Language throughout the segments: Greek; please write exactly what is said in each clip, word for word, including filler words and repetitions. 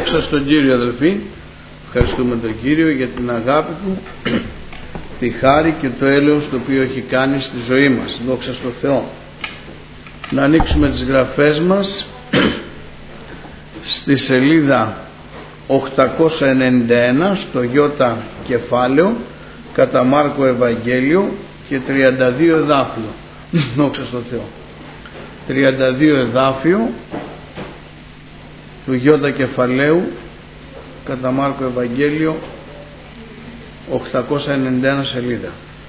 Δόξα στον Κύριο, αδελφοί. Ευχαριστούμε τον Κύριο για την αγάπη Του, τη χάρη και το έλεος το οποίο έχει κάνει στη ζωή μας. Δόξα στον Θεό. Να ανοίξουμε τις γραφές μας στη σελίδα οκτακόσια ενενήντα ένα στο Ι κεφάλαιο κατά Μάρκο Ευαγγέλιο και τριάντα δύο εδάφιο. Δόξα στον Θεό. τριάντα δύο εδάφιο του Ι κεφαλαίου κατά Μάρκο Ευαγγέλιο, οκτακόσια ενενήντα ένα σελίδα.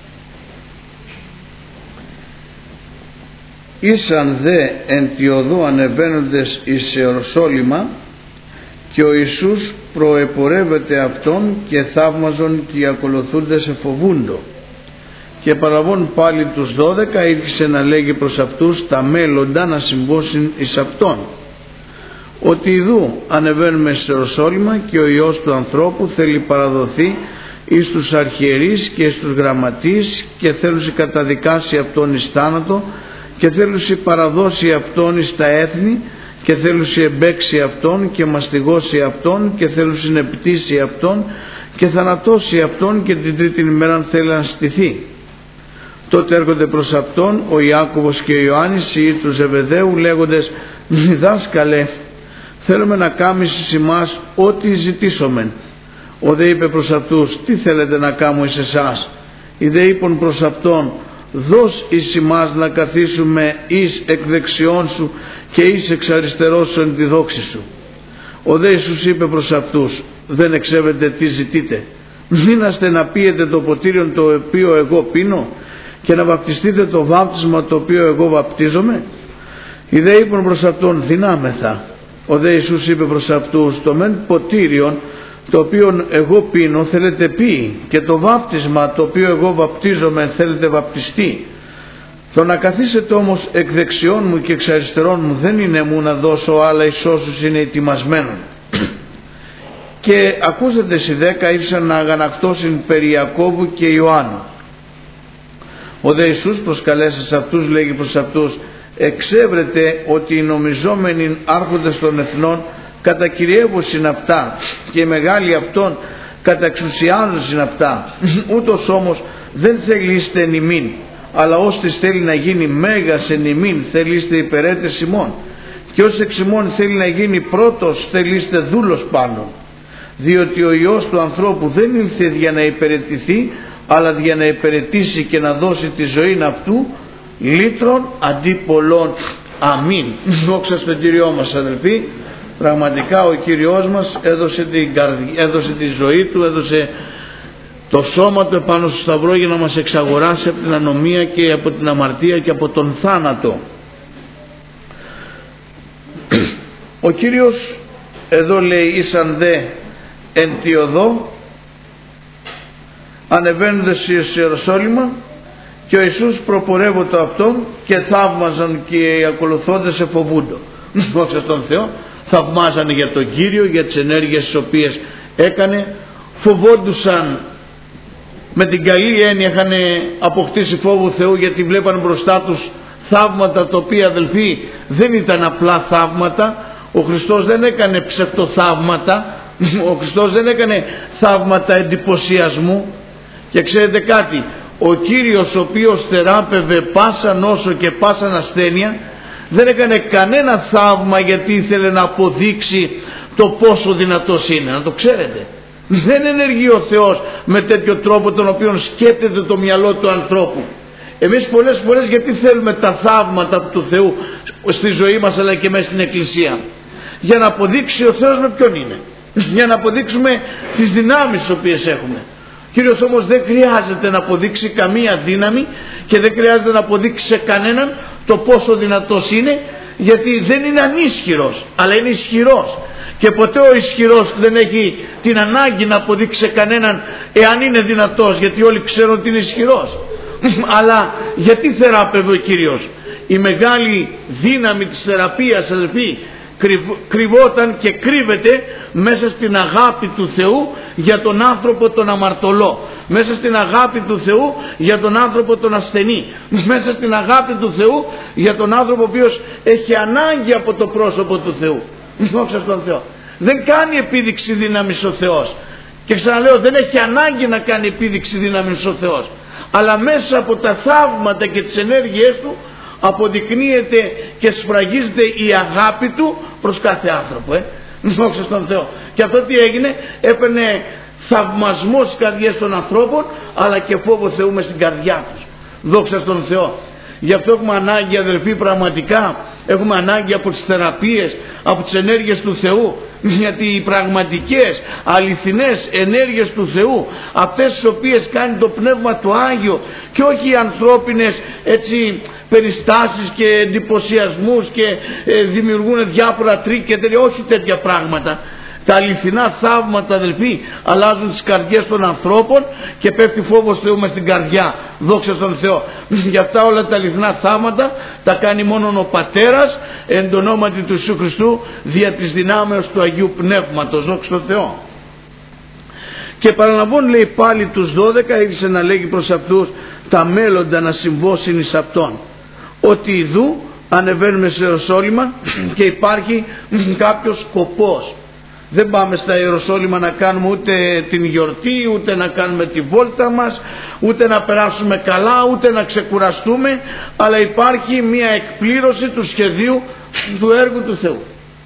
Ήσαν δε εν τη οδό ανεβαίνοντες εις Ιεροσόλυμα, και ο Ιησούς προεπορεύεται αυτόν και θαύμαζον, και οι ακολουθούντες εφοβούντο. Και παραβών πάλι τους δώδεκα ήρχισε να λέγει προς αυτούς τα μέλλοντα να συμβώσουν εις αυτόν, ότι ιδού ανεβαίνουμε σε Ιεροσόλυμα και ο Υιός του ανθρώπου θέλει παραδοθεί εις τους αρχιερείς και εις τους γραμματείς, και θέλουσι καταδικάσει αυτόν εις θάνατο, και θέλουσι παραδώσει αυτόν εις τα έθνη, και θέλουσι εμπέξει αυτόν και μαστιγώσει αυτόν, και θέλουσι νεπτήσει αυτόν και θανατώσει αυτόν, και την τρίτη ημέρα θέλει να στηθεί. Τότε έρχονται προς αυτόν ο Ιάκωβος και ο Ιωάννης, οι του Ζεβεδαίου, λέγοντες: διδάσκαλε, θέλουμε να κάμεις εις εμάς ό,τι ζητήσομεν. Ο δε είπε προς αυτούς: τι θέλετε να κάμω εις εσάς? Οι δε είπαν προς αυτόν: δώσ' εις εμάς να καθίσουμε εις εκ δεξιών σου και εις εξ αριστερός σου εν τη δόξη σου. Ο δε Ιησούς είπε προς αυτούς: δεν εξέβετε τι ζητείτε? Μείναστε να πίετε το ποτήριον το οποίο εγώ πίνω, και να βαπτιστείτε το βάπτισμα το οποίο εγώ βαπτίζομαι? Οι δε είπαν προς αυτόν: δυνάμεθα. Ο δε Ιησούς είπε προς αυτούς: το μεν ποτήριον το οποίο εγώ πίνω θέλετε πει, και το βάπτισμα το οποίο εγώ βαπτίζομαι θέλετε βαπτιστεί. Το να καθίσετε όμως εκ δεξιών μου και εξ αριστερών μου δεν είναι μου να δώσω άλλα εις όσους είναι ετοιμασμένων. Και ακούσατε οι δέκα ήρθαν να αγανακτώσουν περί Ιακώβου και Ιωάννου. Ο δε Ιησούς προσκαλέσας αυτούς λέγει προς αυτούς: εξέβρετε ότι οι νομιζόμενοι άρχοντες των εθνών κατακυριεύωσιν αυτά, και οι μεγάλοι αυτών καταξουσιάζωσιν αυτά. Ούτως όμως δεν θελείστε εν ημίν, αλλά ώστις θέλει να γίνει μέγας εν ημίν θελείστε υπερέτες ημών, και ως εξ ημών θέλει να γίνει πρώτος θελείστε δούλος πάντων. Διότι ο Υιός του ανθρώπου δεν ήλθε για να υπηρετηθεί, αλλά για να υπηρετήσει και να δώσει τη ζωή αυτού λύτρων αντί πολλών. Αμήν. Δόξα στον Κύριό μας, αδελφοί. Πραγματικά ο Κύριος μας έδωσε, την καρδιά, έδωσε τη ζωή Του, έδωσε το σώμα Του επάνω στο σταυρό για να μας εξαγοράσει από την ανομία και από την αμαρτία και από τον θάνατο. Ο Κύριος εδώ λέει: ήσαν δε εν τη οδό ανεβαίνοντας σε Ιεροσόλυμα, και ο Ιησούς προπορεύεται αυτόν και θαύμαζαν, και οι ακολουθώντες εφοβούντο. Δόξα στον Θεό. Θαυμάζανε για τον Κύριο, για τις ενέργειες τις οποίες έκανε. Φοβόντουσαν, με την καλή έννοια είχαν αποκτήσει φόβο Θεού, γιατί βλέπαν μπροστά τους θαύματα τα οποία, αδελφοί, δεν ήταν απλά θαύματα. Ο Χριστός δεν έκανε ψευτοθαύματα. Ο Χριστός δεν έκανε θαύματα εντυπωσιασμού. Και ξέρετε κάτι, ο Κύριος ο οποίος θεράπευε πάσα νόσο και πάσα ασθένεια δεν έκανε κανένα θαύμα γιατί ήθελε να αποδείξει το πόσο δυνατός είναι. Να το ξέρετε, δεν ενεργεί ο Θεός με τέτοιο τρόπο τον οποίο σκέπτεται το μυαλό του ανθρώπου. Εμείς πολλές φορές γιατί θέλουμε τα θαύματα του Θεού στη ζωή μας, αλλά και μέσα στην Εκκλησία? Για να αποδείξει ο Θεός με ποιον είναι, για να αποδείξουμε τις δυνάμεις τις οποίες έχουμε. Ο Κύριος όμως δεν χρειάζεται να αποδείξει καμία δύναμη, και δεν χρειάζεται να αποδείξει σε κανέναν το πόσο δυνατός είναι, γιατί δεν είναι ανίσχυρος, αλλά είναι ισχυρός. Και ποτέ ο ισχυρός δεν έχει την ανάγκη να αποδείξει σε κανέναν εάν είναι δυνατός, γιατί όλοι ξέρουν ότι είναι ισχυρός. Αλλά γιατί θεράπευε ο Κύριος? Η μεγάλη δύναμη της θεραπείας, αδελφοί, κρυβόταν και κρύβεται μέσα στην αγάπη του Θεού για τον άνθρωπο τον αμαρτωλό, μέσα στην αγάπη του Θεού για τον άνθρωπο τον ασθενή, μέσα στην αγάπη του Θεού για τον άνθρωπο ο οποίος έχει ανάγκη από το πρόσωπο του Θεού. Δόξα στον Θεό. Δεν κάνει επίδειξη δύναμης ο Θεός. Και ξαναλέω, δεν έχει ανάγκη να κάνει επίδειξη δύναμης ο Θεός. Αλλά μέσα από τα θαύματα και τις ενέργειές του αποδεικνύεται και σφραγίζεται η αγάπη του προς κάθε άνθρωπο. Ε. Δόξα στον Θεό. Και αυτό τι έγινε? Έπαιρνε θαυμασμό στις καρδιές των ανθρώπων, αλλά και φόβο Θεού μες στην καρδιά τους. Δόξα στον Θεό. Γι' αυτό έχουμε ανάγκη, αδελφοί, πραγματικά έχουμε ανάγκη από τις θεραπείες, από τις ενέργειες του Θεού, γιατί οι πραγματικές αληθινές ενέργειες του Θεού, αυτές τις οποίες κάνει το Πνεύμα του Άγιο, και όχι οι ανθρώπινες έτσι περιστάσεις και εντυπωσιασμούς και ε, δημιουργούν διάφορα τρίκ και τέτοια, όχι τέτοια πράγματα. Τα αληθινά θαύματα, αδελφοί, αλλάζουν τις καρδιές των ανθρώπων και πέφτει φόβος Θεού μες στην καρδιά. Δόξα στον Θεό. Για αυτά όλα τα αληθινά θαύματα τα κάνει μόνο ο Πατέρας εν το ονόματι του Ιησού Χριστού, δια της δυνάμεως του Αγίου Πνεύματος. Δόξα στον Θεό. Και παραλαμβών, λέει, πάλι τους δώδεκα, ήρθε να λέγει προς αυτούς τα μέλλοντα να συμβώσουν εις αυτόν, ότι ιδού ανεβαίνουμε σε Ιεροσόλυμα και υπάρχει κάποιος σκοπός. Δεν πάμε στα Ιεροσόλυμα να κάνουμε ούτε την γιορτή, ούτε να κάνουμε τη βόλτα μας, ούτε να περάσουμε καλά, ούτε να ξεκουραστούμε, αλλά υπάρχει μια εκπλήρωση του σχεδίου του έργου του Θεού.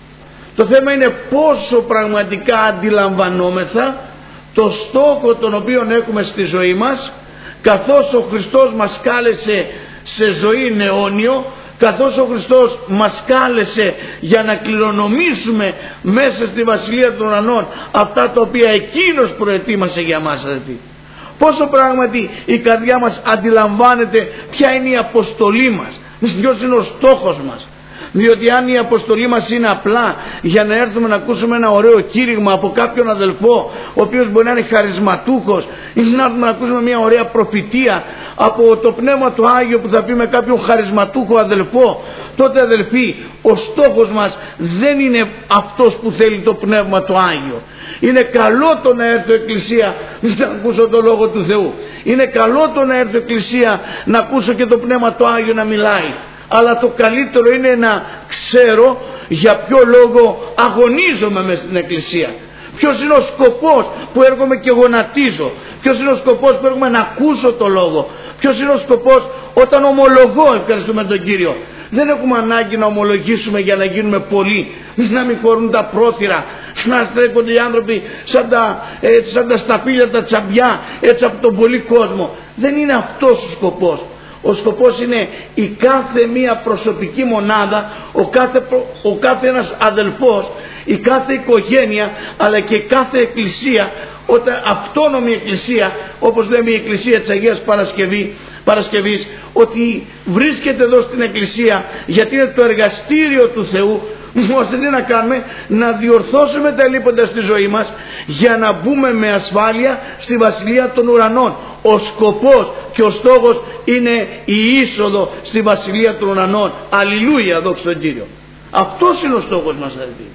Το θέμα είναι πόσο πραγματικά αντιλαμβανόμεθα το στόχο τον οποίο έχουμε στη ζωή μας, καθώς ο Χριστός μας κάλεσε σε ζωή αιώνιο, καθώς ο Χριστός μας κάλεσε για να κληρονομήσουμε μέσα στη Βασιλεία των Ουρανών αυτά τα οποία Εκείνος προετοίμασε για μας, αδελφοί. Πόσο πράγματι η καρδιά μας αντιλαμβάνεται ποια είναι η αποστολή μας, ποιος είναι ο στόχος μας. Διότι αν η αποστολή μας είναι απλά για να έρθουμε να ακούσουμε ένα ωραίο κήρυγμα από κάποιον αδελφό, ο οποίος μπορεί να είναι χαρισματούχος, ή να έρθουμε να ακούσουμε μια ωραία προφητεία από το Πνεύμα του Άγιο που θα πει με κάποιον χαρισματούχο αδελφό, τότε, αδελφοί, ο στόχος μας δεν είναι αυτός που θέλει το Πνεύμα του Άγιο. Είναι καλό το να έρθω εκκλησία να ακούσω το Λόγο του Θεού. Είναι καλό το να έρθω εκκλησία να ακούσω και το Πνεύμα του Άγιο να μιλάει. Αλλά το καλύτερο είναι να ξέρω για ποιο λόγο αγωνίζομαι μες στην εκκλησία. Ποιος είναι ο σκοπός που έρχομαι και γονατίζω. Ποιος είναι ο σκοπός που έρχομαι να ακούσω το Λόγο. Ποιος είναι ο σκοπός όταν ομολογώ, ευχαριστούμε τον Κύριο. Δεν έχουμε ανάγκη να ομολογήσουμε για να γίνουμε πολλοί, να μην χωρούν τα πρόθυρα, να στρέφονται οι άνθρωποι σαν τα, έτσι, σαν τα σταπίλια, τα τσαμπιά, έτσι από τον πολύ κόσμο. Δεν είναι αυτός ο σκοπός. Ο σκοπός είναι η κάθε μία προσωπική μονάδα, ο κάθε, ο κάθε ένας αδελφός, η κάθε οικογένεια, αλλά και κάθε εκκλησία, όταν αυτόνομη εκκλησία, όπως λέμε η εκκλησία της Αγίας Παρασκευή, Παρασκευής, ότι βρίσκεται εδώ στην εκκλησία γιατί είναι το εργαστήριο του Θεού, ώστε τι να κάνουμε, να διορθώσουμε τα λείποντα στη ζωή μας για να μπούμε με ασφάλεια στη Βασιλεία των Ουρανών. Ο σκοπός και ο στόχος είναι η είσοδο στη Βασιλεία των Ουρανών. Αλληλούια, δόξα τον Κύριο. Αυτός είναι ο στόχος μας, αδελφοί.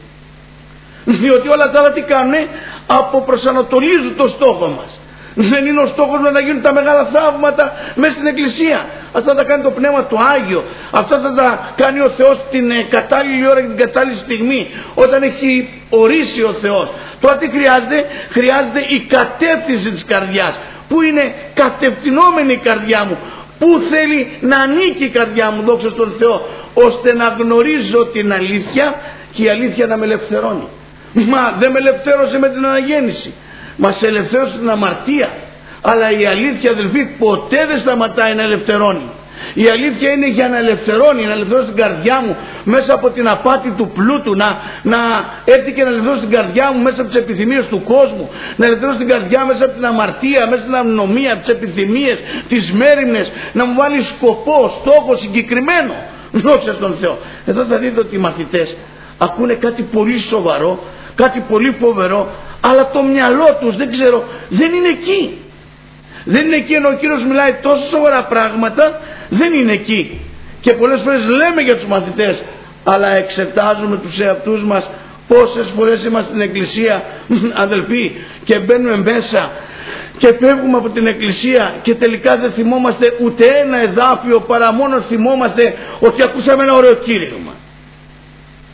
Διότι όλα τα άλλα τι κάνουν, αποπροσανατολίζουν το στόχο μας. Δεν είναι ο στόχος μας να γίνουν τα μεγάλα θαύματα μέσα στην εκκλησία. Αυτά τα κάνει το Πνεύμα του Άγιο. Αυτά θα τα κάνει ο Θεός την κατάλληλη ώρα και την κατάλληλη στιγμή, όταν έχει ορίσει ο Θεός. Τώρα τι χρειάζεται? Χρειάζεται η κατεύθυνση της καρδιάς. Πού είναι κατευθυνόμενη η καρδιά μου? Πού θέλει να ανήκει η καρδιά μου, δόξα στον Θεό, ώστε να γνωρίζω την αλήθεια και η αλήθεια να με ελευθερώνει. Μα δεν με ελευθέρωσε με την αναγέννηση, μας ελευθέρωσε την αμαρτία. Αλλά η αλήθεια, αδελφοί, ποτέ δεν σταματάει να ελευθερώνει. Η αλήθεια είναι για να ελευθερώνει, να ελευθερώσει την καρδιά μου μέσα από την απάτη του πλούτου, να, να έρθει και να ελευθερώσει την καρδιά μου μέσα από τις επιθυμίες του κόσμου, να ελευθερώσει την καρδιά μέσα από την αμαρτία, μέσα από την αμνομία, τις επιθυμίες, τις μέριμνες, να μου βάλει σκοπό, στόχο συγκεκριμένο. Δόξα στον Θεό. Εδώ θα δείτε ότι οι μαθητές ακούνε κάτι πολύ σοβαρό, κάτι πολύ φοβερό, αλλά το μυαλό τους, δεν ξέρω, δεν είναι εκεί. Δεν είναι εκεί, ενώ ο Κύριος μιλάει τόσο σοβαρά πράγματα, δεν είναι εκεί. Και πολλές φορές λέμε για τους μαθητές, αλλά εξετάζουμε τους εαυτούς μας πόσες φορές είμαστε στην εκκλησία, αδελφοί, και μπαίνουμε μέσα και φεύγουμε από την εκκλησία και τελικά δεν θυμόμαστε ούτε ένα εδάφιο, παρά μόνο θυμόμαστε ότι ακούσαμε ένα ωραίο κήρυγμα.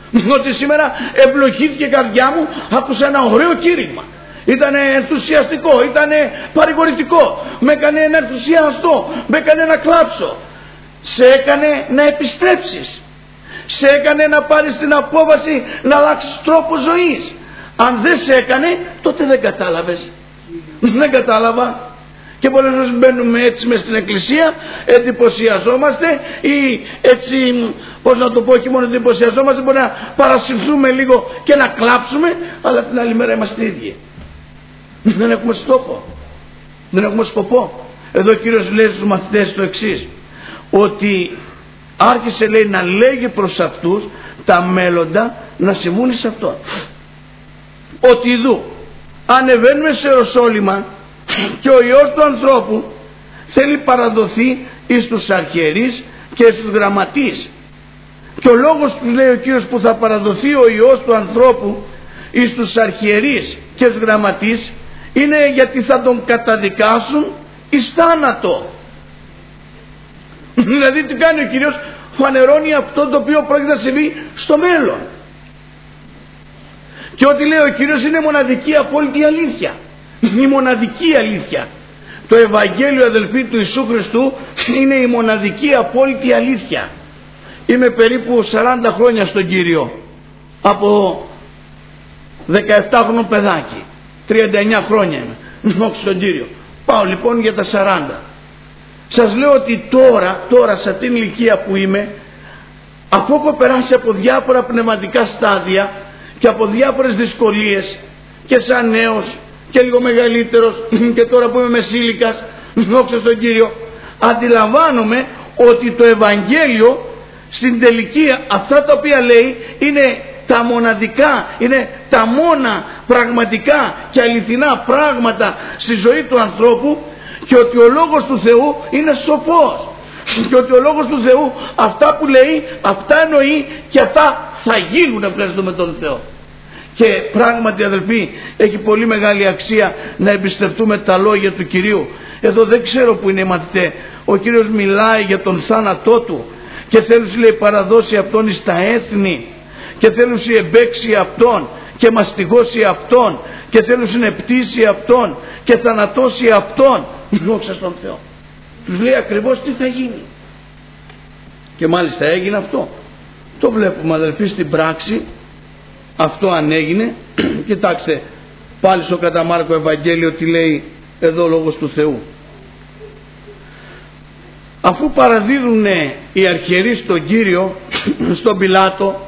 Ότι σήμερα εμπλοκήθηκε η καρδιά μου, άκουσα ένα ωραίο κήρυγμα. Ήτανε ενθουσιαστικό, ήτανε παρηγορητικό, με έκανε να ενθουσιαστώ, με έκανε να κλάψω. Σε έκανε να επιστρέψεις, σε έκανε να πάρεις την απόφαση να αλλάξεις τρόπο ζωής. Αν δεν σε έκανε, τότε δεν κατάλαβες. Δεν κατάλαβα. Και πολλές φορές μπαίνουμε έτσι μες στην εκκλησία, εντυπωσιαζόμαστε ή έτσι, πώς να το πω, όχι μόνο εντυπωσιαζόμαστε, μπορεί να παρασυρθούμε λίγο και να κλάψουμε, αλλά την άλλη μέρα είμαστε ίδιοι. Δεν έχουμε στόχο, δεν έχουμε σκοπό. Εδώ ο Κύριος λέει στους μαθητές το εξής, ότι άρχισε, λέει, να λέγει προς αυτούς τα μέλλοντα να συμβούν σε αυτόν. Ότι ειδού ανεβαίνουμε σε Ιεροσόλυμα και ο Υιός του ανθρώπου θέλει παραδοθεί εις τους αρχιερείς και στους γραμματείς. Και ο λόγος που λέει ο Κύριος που θα παραδοθεί ο Υιός του ανθρώπου εις τους αρχιερείς και στους γραμματείς είναι γιατί θα τον καταδικάσουν εις θάνατο. Δηλαδή τι κάνει ο Κύριος? Φανερώνει αυτό το οποίο πρόκειται να συμβεί στο μέλλον. Και ό,τι λέει ο Κύριος είναι μοναδική απόλυτη αλήθεια. Η μοναδική αλήθεια. Το Ευαγγέλιο, αδελφοί, του Ιησού Χριστού είναι η μοναδική απόλυτη αλήθεια. Είμαι περίπου σαράντα χρόνια στον Κύριο, από δεκαεπτάχρονο παιδάκι, τριάντα εννιά χρόνια είμαι στον Κύριο. Πάω λοιπόν για τα σαράντα. Σας λέω ότι τώρα, τώρα σε αυτήν την ηλικία που είμαι, αφού έχω περάσει από διάφορα πνευματικά στάδια και από διάφορες δυσκολίες και σαν νέος και λίγο μεγαλύτερος και τώρα που είμαι μεσήλικας, δόξα στον Κύριο, αντιλαμβάνομαι ότι το Ευαγγέλιο στην τελική αυτά τα οποία λέει είναι τα μοναδικά, είναι τα μόνα πραγματικά και αληθινά πράγματα στη ζωή του ανθρώπου, και ότι ο Λόγος του Θεού είναι σοφός και ότι ο Λόγος του Θεού αυτά που λέει, αυτά εννοεί και αυτά θα γίνουν απλώς με τον Θεό. Και πράγματι, αδελφοί, έχει πολύ μεγάλη αξία να εμπιστευτούμε τα λόγια του Κυρίου. Εδώ δεν ξέρω που είναι οι μαθητές. Ο Κύριος μιλάει για τον θάνατό του και θέλει, λέει, παραδώσει αυτόν εις τα έθνη και θέλει εμπέξει αυτόν και μαστιγώσει αυτόν και θέλει να πτήσει αυτόν και θανατώσει αυτόν. Δόξα στον Θεό. Τους λέει ακριβώς τι θα γίνει. Και μάλιστα έγινε αυτό. Το βλέπουμε, αδελφοί, στην πράξη. Αυτό αν έγινε. Κοιτάξτε πάλι στο κατά Μάρκο Ευαγγέλιο τι λέει εδώ ο Λόγος του Θεού. Αφού παραδίδουν οι αρχιερείς στον Κύριο, στον Πιλάτο,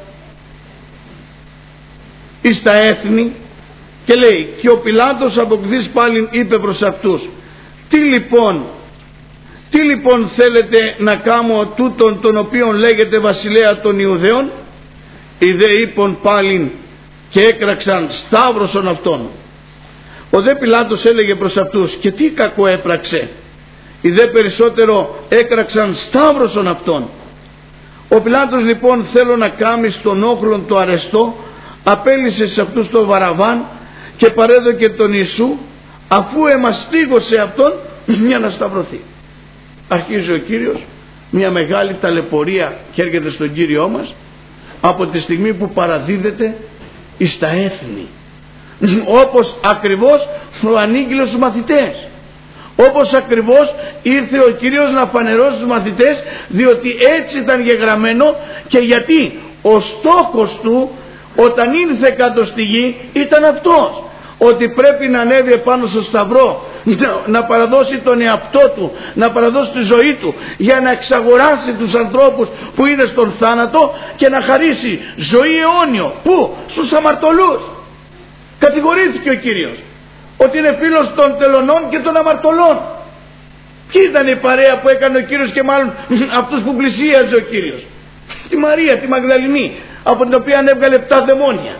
εις τα έθνη, και λέει, και ο Πιλάτος αποκριθείς πάλι είπε προς αυτούς, τι λοιπόν τι λοιπόν θέλετε να κάνω τούτον τον οποίον λέγεται βασιλέα των Ιουδαίων? Οι δε είπων πάλιν και έκραξαν σταύρωσον αυτόν. Ο δε Πιλάτος έλεγε προς αυτούς, και τι κακό έπραξε? Οι δε περισσότερο έκραξαν σταύρωσον αυτόν. Ο Πιλάτος λοιπόν θέλω να κάνει στον όχλον το αρεστό, απέλυσε σε αυτούς τον Βαραβάν και παρέδωκε τον Ιησού, αφού εμαστίγωσε αυτόν για να σταυρωθεί. Αρχίζει ο Κύριος μια μεγάλη ταλαιπωρία και έρχεται στον Κύριό μας από τη στιγμή που παραδίδεται εις τα έθνη, όπως ακριβώς προανήγγειλε στους μαθητές, όπως ακριβώς ήρθε ο Κύριος να φανερώσει στους μαθητές, διότι έτσι ήταν γεγραμμένο. Και γιατί ο στόχος του όταν ήρθε κάτω στη γη ήταν αυτός, ότι πρέπει να ανέβει επάνω στο σταυρό, να παραδώσει τον εαυτό του, να παραδώσει τη ζωή του για να εξαγοράσει τους ανθρώπους που είναι στον θάνατο και να χαρίσει ζωή αιώνιο. Πού? Στους αμαρτωλούς. Κατηγορήθηκε ο Κύριος ότι είναι φίλος των τελωνών και των αμαρτωλών. Ποιοι ήταν η παρέα που έκανε ο Κύριος, και μάλλον αυτούς που πλησίαζε ο Κύριος? Τη Μαρία τη Μαγδαληνή, από την οποία έβγαλε επτά δαιμόνια.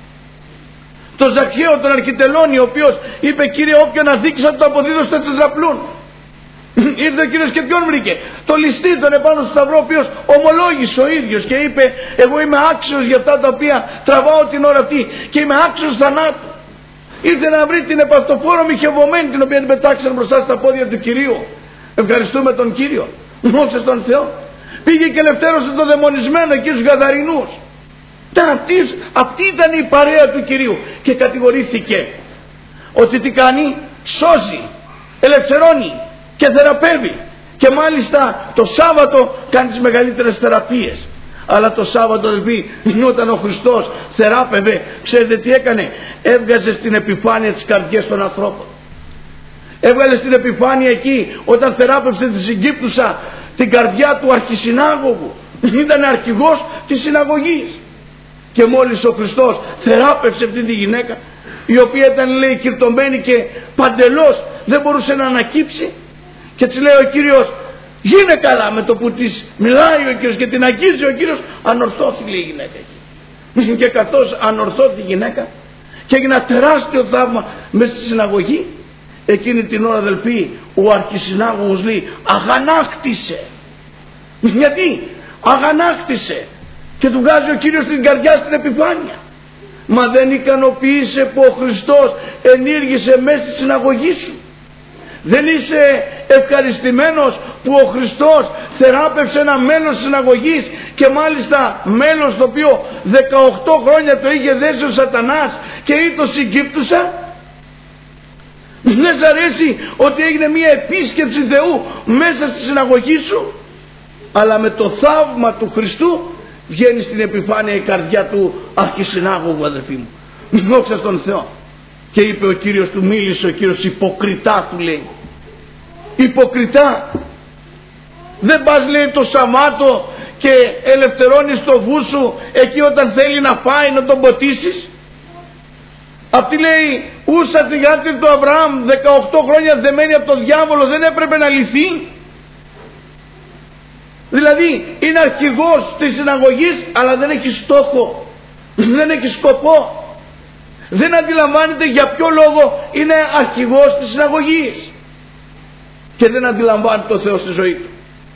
Το Ζακχαίο τον Αρχιτελώνη, ο οποίος είπε, Κύριε, όποιον αδίκησα το αποδίδω στα τετραπλούν. Ήρθε ο Κύριος και ποιον βρήκε? Το ληστή τον επάνω στο σταυρό, ο οποίος ομολόγησε ο ίδιος και είπε, εγώ είμαι άξιος για αυτά τα οποία τραβάω την ώρα αυτή και είμαι άξιος θανάτου. Ήρθε να βρει την επαυτοφόρο μοιχευωμένη, την οποία την πετάξαν μπροστά στα πόδια του Κυρίου. Ευχαριστούμε τον Κύριο. Δόξα στον Θεό. Πήγε και ελευθέρωσε τον δαιμονισμένο εκεί στους Γαδαρινούς. Αυτής, αυτή ήταν η παρέα του Κυρίου και κατηγορήθηκε ότι τι κάνει? Σώζει, ελευθερώνει και θεραπεύει, και μάλιστα το Σάββατο κάνει τις μεγαλύτερες θεραπείες. Αλλά το Σάββατο δηλαδή, όταν ο Χριστός θεράπευε, ξέρετε τι έκανε? Έβγαζε στην επιφάνεια τις καρδιές των ανθρώπων. Έβγαλε στην επιφάνεια εκεί όταν θεράπευσε τη συγκύπτουσα την καρδιά του αρχισυνάγωγου. Ήταν αρχηγός της συναγωγής. Και μόλις ο Χριστός θεράπευσε αυτή τη γυναίκα, η οποία ήταν, λέει, κυρτωμένη και παντελώς δεν μπορούσε να ανακύψει, και της λέει ο Κύριος, γίνε καλά. Με το που της μιλάει ο Κύριος και την αγγίζει ο Κύριος, ανορθώθηκε η γυναίκα εκεί. Και καθώς ανορθώθηκε η γυναίκα και έγινε ένα τεράστιο θαύμα μέσα στη συναγωγή, εκείνη την ώρα, αδελφοί, ο αρχισυνάγωγος λέει αγανάκτησε. Γιατί? Αγανάκτησε. Και του βγάζει ο Κύριος την καρδιά στην επιφάνεια. Μα δεν ικανοποίησε που ο Χριστός ενήργησε μέσα στη συναγωγή σου? Δεν είσαι ευχαριστημένος που ο Χριστός θεράπευσε ένα μέλος της συναγωγής, και μάλιστα μέλος το οποίο δεκαοκτώ χρόνια το είχε δέσει ο Σατανάς και ή το συγκύπτουσα? Δεν σ' αρέσει ότι έγινε μια επίσκεψη Θεού μέσα στη συναγωγή σου? Αλλά με το θαύμα του Χριστού βγαίνει στην επιφάνεια η καρδιά του αρχισυνάγωγου, αδελφοί μου. Δόξα στον Θεό. Και είπε ο Κύριος, του μίλησε ο Κύριος, υποκριτά, του λέει. Υποκριτά. Δεν πας, λέει, το Σαββάτο και ελευθερώνεις το βου σου εκεί όταν θέλει να φάει, να τον ποτίσεις? Αυτή, λέει, ούσα τη γάτη του Αβραάμ, δεκαοκτώ χρόνια δεμένη από τον διάβολο, δεν έπρεπε να λυθεί? Δηλαδή είναι αρχηγός της συναγωγής, αλλά δεν έχει στόχο, δεν έχει σκοπό. Δεν αντιλαμβάνεται για ποιο λόγο είναι αρχηγός της συναγωγής, και δεν αντιλαμβάνεται το Θεό στη ζωή του.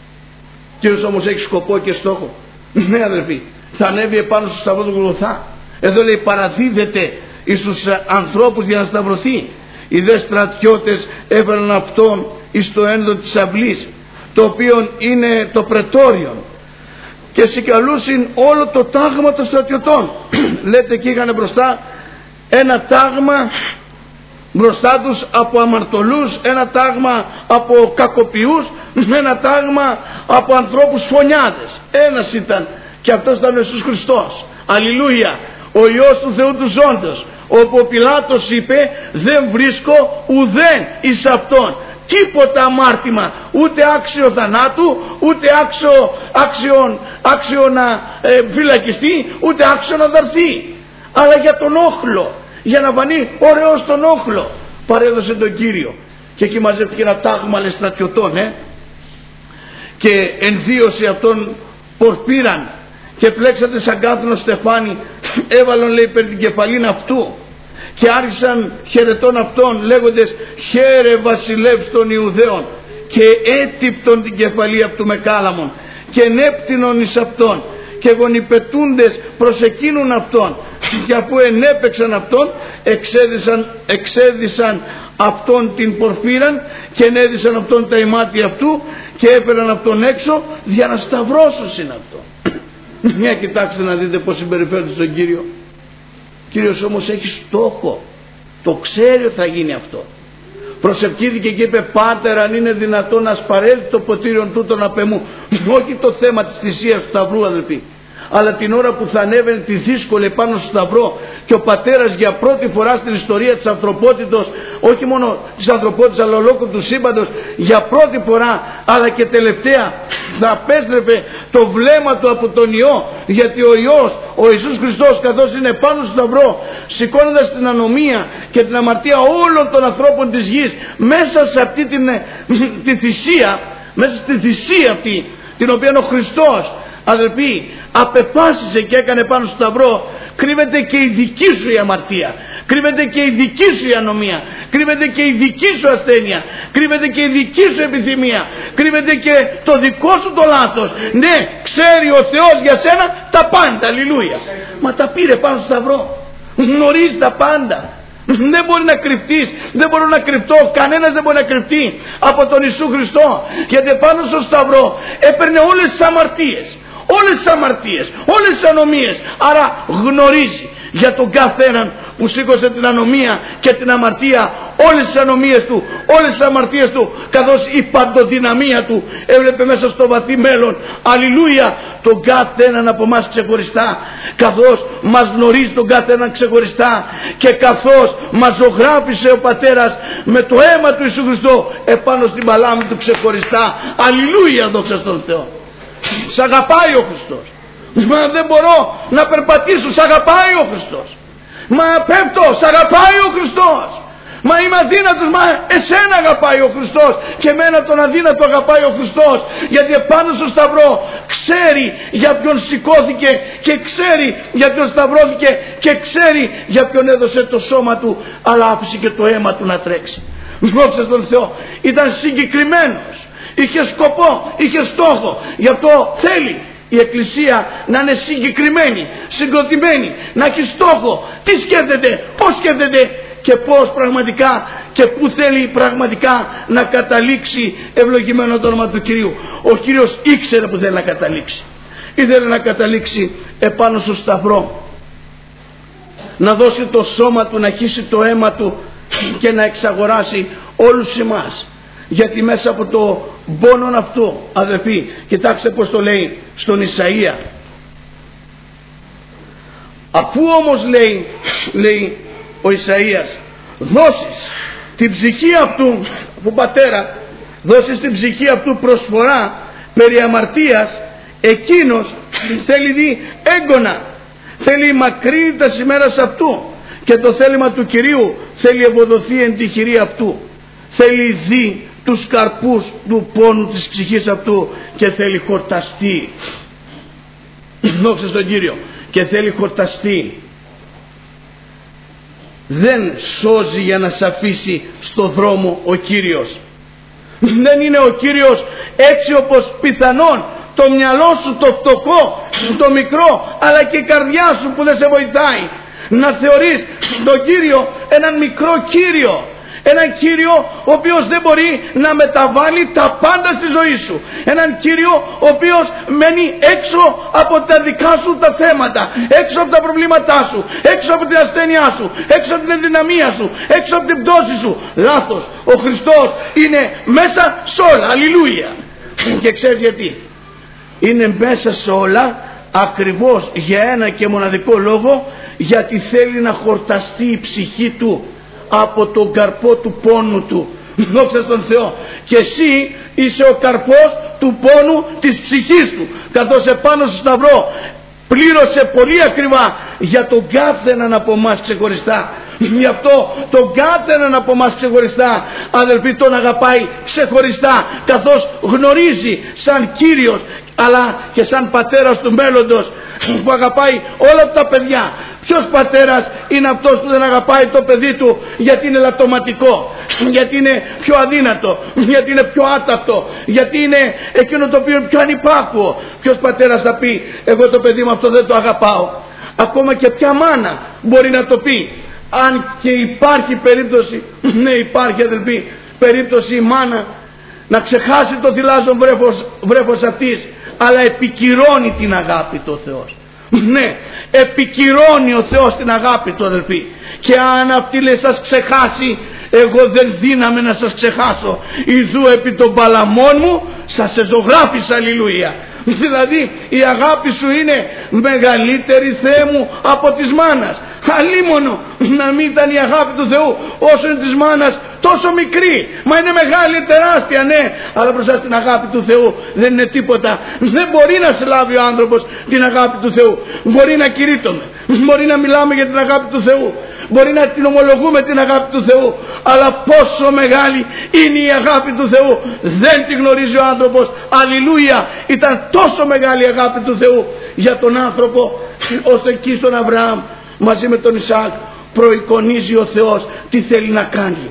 Κύριος όμως έχει σκοπό και στόχο. Ναι, αδελφοί, θα ανέβει επάνω στο σταυρό του Γολγοθά. Εδώ, λέει, παραδίδεται εις τους ανθρώπους για να σταυρωθεί. Οι δε στρατιώτες έφεραν αυτόν εις το ένδο της αυλής, το οποίο είναι το πρετόριον, και συγκαλούσιν όλο το τάγμα των στρατιωτών. Λέτε, και είχαν μπροστά ένα τάγμα μπροστά τους από αμαρτωλούς, ένα τάγμα από κακοποιούς, ένα τάγμα από ανθρώπους φωνιάδες. Ένας ήταν, και αυτός ήταν ο Ιησούς Χριστός. Αλληλούια, ο Υιός του Θεού του ζώντος, όπου ο Πιλάτος είπε, δεν βρίσκω ουδέν εις αυτόν τίποτα αμάρτημα, ούτε άξιο θανάτου, ούτε άξιο, άξιο, άξιο να ε, φυλακιστεί, ούτε άξιο να δαρθεί. Αλλά για τον όχλο, για να φανεί ωραίος στον όχλο, παρέδωσε τον Κύριο. Και εκεί μαζεύτηκε ένα τάγμα, λέει, στρατιωτών, ε? και ενθείωσε αυτόν πορπήραν και πλέξατε σαν κάθινο στεφάνι, έβαλον, λέει, περί την κεφαλήν αυτού, και άρχισαν χαιρετών αυτών λέγοντες, χαίρε βασιλεύς των Ιουδαίων, και έτυπτον την κεφαλή αυτού με κάλαμον, και νέπτυνον εις αυτόν, και γονιπετούντες προς εκείνον αυτόν, και αφού ενέπαιξαν αυτόν, εξέδισαν, εξέδισαν αυτόν την πορφύραν, και ενέδισαν αυτόν τα ημάτια αυτού, και έφεραν αυτόν έξω για να σταυρώσουν αυτό. Μια κοιτάξτε να δείτε πως συμπεριφέρονται στον Κύριο. Κύριος όμως έχει στόχο, το ξέρει ότι θα γίνει αυτό. Προσευχήθηκε και είπε, Πάτερ, αν είναι δυνατόν να σπαρέλθει το ποτήριον τούτον απ' εμού. Όχι το θέμα της θυσίας του σταυρού, αδελφοί, αλλά την ώρα που θα ανέβαινε τη δύσκολη πάνω στο σταυρό, και ο πατέρας για πρώτη φορά στην ιστορία της ανθρωπότητος, όχι μόνο της ανθρωπότητας αλλά ολόκληρου του σύμπαντος, για πρώτη φορά αλλά και τελευταία, θα απέστρεφε το βλέμμα του από τον Υιό, γιατί ο Υιός, ο Ιησούς Χριστός, καθώς είναι πάνω στο σταυρό, σηκώνοντας την ανομία και την αμαρτία όλων των ανθρώπων της γης, μέσα σε αυτή την, τη θυσία, μέσα στη θυσία αυτή την οποία ο Χριστός, αδελφοί, απεφάσισε και έκανε πάνω στο σταυρό, κρύβεται και η δική σου η αμαρτία, κρύβεται και η δική σου η ανομία, κρύβεται και η δική σου ασθένεια, κρύβεται και η δική σου επιθυμία, κρύβεται και το δικό σου το λάθος. Ναι, ξέρει ο Θεός για σένα τα πάντα, αλληλούια. Μα τα πήρε πάνω στο σταυρό, γνωρίζει τα πάντα. Δεν μπορεί να κρυφτείς, δεν μπορώ να κρυφτώ, κανένας δεν μπορεί να κρυφτεί από τον Ιησού Χριστό, γιατί πάνω στο σταυρό έπαιρνε όλες τις αμαρτίες, όλες τις αμαρτίες, όλες τις ανομίες. Άρα γνωρίζει για τον κάθε έναν που σήκωσε την ανομία και την αμαρτία, όλες τις ανομίες του, όλες τις αμαρτίες του, καθώς η παντοδυναμία του έβλεπε μέσα στο βαθύ μέλλον. Αλληλούια, τον κάθε έναν από εμάς ξεχωριστά, καθώς μας γνωρίζει τον κάθε έναν ξεχωριστά και καθώς μας ζωγράφισε ο Πατέρας με το αίμα του Ιησού Χριστού επάνω στην παλάμη του ξεχωριστά. Αλληλούια, δόξα στον Θεό. Σ' αγαπάει ο Χριστός. Μα δεν μπορώ να περπατήσω, σ' αγαπάει ο Χριστός. Μα πέφτω, σ' αγαπάει ο Χριστός. Μα είμαι αδύνατος, μα εσένα αγαπάει ο Χριστός. Και εμένα τον αδύνατο αγαπάει ο Χριστός. Γιατί επάνω στο σταυρό ξέρει για ποιον σηκώθηκε και ξέρει για ποιον σταυρώθηκε και ξέρει για ποιον έδωσε το σώμα του, αλλά άφησε και το αίμα του να τρέξει. Δόξα στον Θεό. Ήταν συγκεκριμένος, είχε σκοπό, είχε στόχο. Γι' αυτό θέλει η Εκκλησία να είναι συγκεκριμένη, συγκροτημένη, να έχει στόχο τι σκέφτεται, πώς σκέφτεται και πώς πραγματικά και πού θέλει πραγματικά να καταλήξει. Ευλογημένο το όνομα του Κυρίου. Ο Κύριος ήξερε που θέλει να καταλήξει. Ήθελε να καταλήξει επάνω στο σταυρό, να δώσει το σώμα του, να χύσει το αίμα του και να εξαγοράσει όλους εμάς. Γιατί μέσα από το πόνο αυτό, αδελφοί, κοιτάξτε πως το λέει στον Ισαΐα. Αφού όμως λέει, λέει ο Ισαΐας, δώσεις την ψυχή αυτού, αφού Πατέρα δώσεις την ψυχή αυτού προσφορά περί αμαρτίας, εκείνος θέλει δει έγκωνα, θέλει μακρύτητας ημέρας αυτού και το θέλημα του Κυρίου θέλει ευοδοθεί εν τη χειρή αυτού. Θέλει δει τους καρπούς του πόνου της ψυχής αυτού και θέλει χορταστεί. Δόξα στον Κύριο. Και θέλει χορταστεί. Δεν σώζει για να σε αφήσει στο δρόμο ο Κύριος. Δεν είναι ο Κύριος έτσι όπως πιθανόν το μυαλό σου το φτωχό, το μικρό, αλλά και η καρδιά σου που δεν σε βοηθάει να θεωρείς τον Κύριο έναν μικρό Κύριο. Έναν Κύριο ο οποίος δεν μπορεί να μεταβάλει τα πάντα στη ζωή σου. Έναν Κύριο ο οποίος μένει έξω από τα δικά σου τα θέματα, έξω από τα προβλήματά σου, έξω από την ασθένειά σου, έξω από την ενδυναμία σου, έξω από την πτώση σου. Λάθος. Ο Χριστός είναι μέσα σε όλα. Αλληλούια. Και ξέρεις γιατί? Είναι μέσα σε όλα ακριβώς για ένα και μοναδικό λόγο, γιατί θέλει να χορταστεί η ψυχή του από τον καρπό του πόνου του. Δόξα στον Θεό. Και εσύ είσαι ο καρπός του πόνου της ψυχής του, καθώς επάνω στο σταυρό πλήρωσε πολύ ακριβά για τον κάθε έναν από εμάς ξεχωριστά. Γι' αυτό τον κάθε έναν από εμάς ξεχωριστά, αδελφοί, τον αγαπάει ξεχωριστά, καθώς γνωρίζει σαν Κύριος αλλά και σαν πατέρας του μέλλοντος που αγαπάει όλα τα παιδιά. Ποιος πατέρας είναι αυτός που δεν αγαπάει το παιδί του γιατί είναι λαττωματικό, γιατί είναι πιο αδύνατο, γιατί είναι πιο άταυτο, γιατί είναι εκείνο το οποίο είναι πιο ανυπάκουο? Ποιος πατέρας θα πει εγώ το παιδί μου αυτό δεν το αγαπάω? Ακόμα και ποια μάνα μπορεί να το πει? Αν και υπάρχει περίπτωση, ναι υπάρχει αδελφοί, περίπτωση η μάνα να ξεχάσει το θυλάζον βρέφος, βρέφος αυτής, αλλά επικυρώνει την αγάπη του ο Θεός. Ναι, επικυρώνει ο Θεός την αγάπη του, αδελφοί. Και αν αυτή λέει σας ξεχάσει, εγώ δεν δύναμαι να σας ξεχάσω. Ιδού επί των παλαμών μου σας εζωγράφησα. Αλληλούια. Δηλαδή η αγάπη σου είναι μεγαλύτερη, Θεέ μου, από της μάνας. Αλίμονο να μην ήταν η αγάπη του Θεού όσο είναι της μάνας τόσο μικρή. Μα είναι μεγάλη, τεράστια, ναι, αλλά μπροστά στην αγάπη του Θεού δεν είναι τίποτα. Δεν μπορεί να σε λάβει ο άνθρωπος την αγάπη του Θεού. Μπορεί να κηρύττουμε, μπορεί να μιλάμε για την αγάπη του Θεού, μπορεί να την ομολογούμε την αγάπη του Θεού, αλλά πόσο μεγάλη είναι η αγάπη του Θεού δεν τη γνωρίζει ο άνθρωπος. Αλληλούια. Ήταν τόσο μεγάλη η αγάπη του Θεού για τον άνθρωπο, ώστε εκεί στον Αβραάμ μαζί με τον Ισαάκ προεικονίζει ο Θεός τι θέλει να κάνει.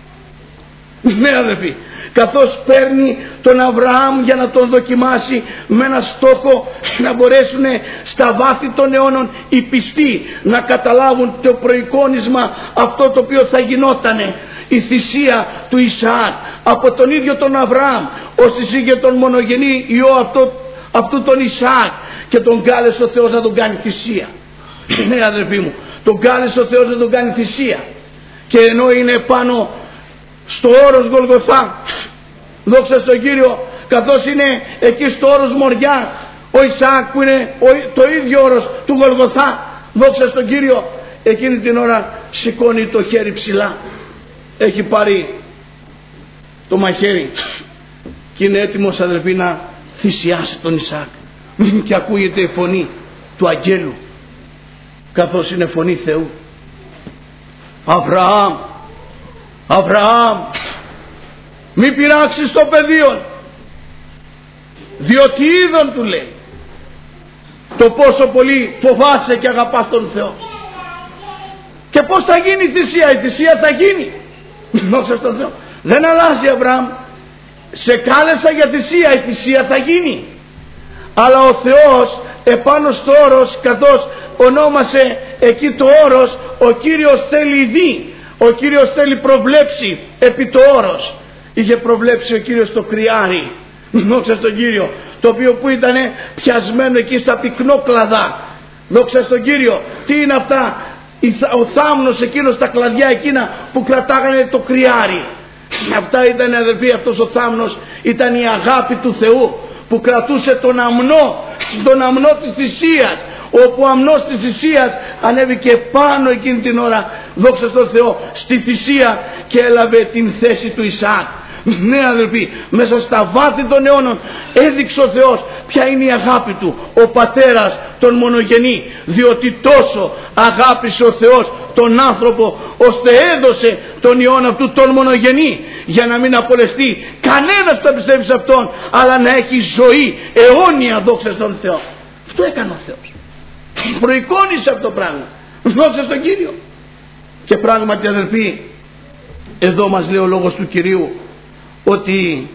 Ναι αδελφοί, καθώς παίρνει τον Αβραάμ για να τον δοκιμάσει με ένα στόχο να μπορέσουν στα βάθη των αιώνων οι πιστοί να καταλάβουν το προεικόνισμα αυτό το οποίο θα γινότανε, η θυσία του Ισαάκ από τον ίδιο τον Αβραάμ ως εισήγε τον μονογενή Υιό αυτό, αυτού τον Ισαάκ, και τον κάλεσε ο Θεός να τον κάνει θυσία. Ναι αδερφοί μου, τον κάλεσε ο Θεός να τον κάνει θυσία, και ενώ είναι πάνω στο όρος Γολγοθά, δόξα στον Κύριο, καθώς είναι εκεί στο όρος Μοριά ο Ισαάκ που είναι το ίδιο όρος του Γολγοθά, δόξα στον Κύριο, εκείνη την ώρα σηκώνει το χέρι ψηλά, έχει πάρει το μαχαίρι και είναι έτοιμος αδελφοί να θυσιάσει τον Ισαάκ, και ακούγεται η φωνή του αγγέλου, καθώς είναι φωνή Θεού. Αβραάμ, Αβραάμ, μη πειράξεις το πεδίο, διότι είδον, του λέει, το πόσο πολύ φοβάσαι και αγαπάς τον Θεό. Και πώς θα γίνει η θυσία? Η θυσία θα γίνει, δόξα στον Θεό. Δεν αλλάζει Αβραάμ, σε κάλεσα για θυσία, η θυσία θα γίνει. Αλλά ο Θεός επάνω στο όρος, καθώς ονόμασε εκεί το όρος, ο Κύριος θέλει δει, ο Κύριος θέλει προβλέψει επί το όρος. Είχε προβλέψει ο Κύριος το κρυάρι, δόξα στον Κύριο, το οποίο που ήταν πιασμένο εκεί στα πυκνόκλαδα, δόξα στον Κύριο. Τι είναι αυτά? Ο θάμνος εκείνος, τα κλαδιά εκείνα που κρατάγανε το κρυάρι. Αυτά ήταν αδελφοί, αυτός ο θάμνος ήταν η αγάπη του Θεού που κρατούσε τον αμνό, τον αμνό της θυσίας, όπου ο αμνός της θυσίας ανέβηκε πάνω εκείνη την ώρα, δόξα στον Θεό, στη θυσία και έλαβε την θέση του Ισαάκ. Ναι αδελφοί, μέσα στα βάθη των αιώνων έδειξε ο Θεός ποια είναι η αγάπη του, ο πατέρας τον μονογενή, διότι τόσο αγάπησε ο Θεός τον άνθρωπο, ώστε έδωσε τον Υιόν αυτού τον μονογενή, για να μην απολεστεί κανένας που θα πιστεύει σε αυτόν, αλλά να έχει ζωή αιώνια, δόξα στον Θεό. Αυτό έκανε ο Θεός, προεικόνισε αυτό το πράγμα, δόξα στον Κύριο. Και πράγματι αδελφοί, εδώ μας λέει ο λόγος του Κυρίου ότι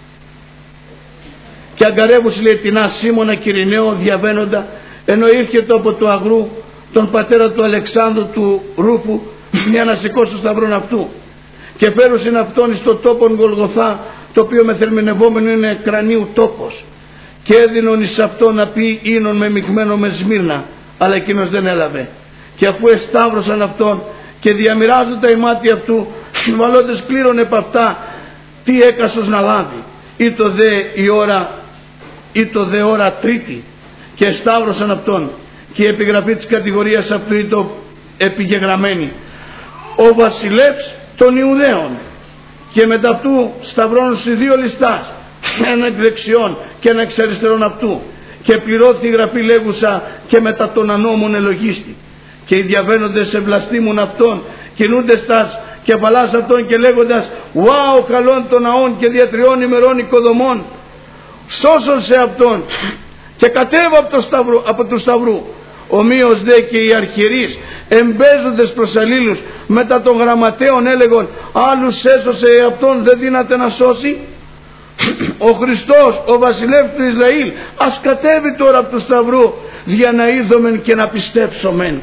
και αγκαρεύους, λέει, την Σίμωνα Κυριναίο διαβαίνοντα, ενώ ήρθε το από του αγρού τον πατέρα του Αλεξάνδρου του Ρούφου για να σηκώσει το σταυρόν αυτού, και φέρουσιν αυτόν στο τόπον Γολγοθά, το οποίο μεθερμινευόμενο είναι κρανίου τόπος, και έδινον εις αυτό να πει ίνον με μειγμένο με σμύρνα, αλλά εκείνος δεν έλαβε. Και αφού εσταύρωσαν αυτόν και διαμοιράζουν τα ημάτια αυτού, βαλώντες κλήρων επ' αυτά, τι έκασος να λάβει, ή το δε η ώρα, ή το δε ώρα τρίτη, και εσταύρωσαν αυτόν, και η επιγραφή της κατηγορίας αυτού ή το επιγεγραμμένη, ο βασιλεύς των Ιουδαίων, και μετά αυτού σταυρώνουν σε δύο ληστάς, ένα εκ δεξιών και ένα εξ αριστερών αυτού, και πληρώθη η γραφή λέγουσα, και μετά των ανώμων ελογίστη. Και οι διαβαίνοντες ευλαστήμουν αυτόν, κινούντες τας κεφαλάς αυτών και λέγοντας, «Βάω καλών των ναών και δια τριών ημερών οικοδομών, σώσον σε αυτόν και κατέβα από, το σταυρού, από του σταυρού». Ομοίως δε και οι αρχιερείς εμπέζοντες προς αλλήλους μετά των γραμματέων έλεγον, «Άλλους έσωσε αυτόν, δεν δύναται να σώσει». Ο Χριστός, ο βασιλεύς του Ισραήλ, ας κατέβει τώρα από του σταυρού, για να είδομεν και να πιστέψομεν.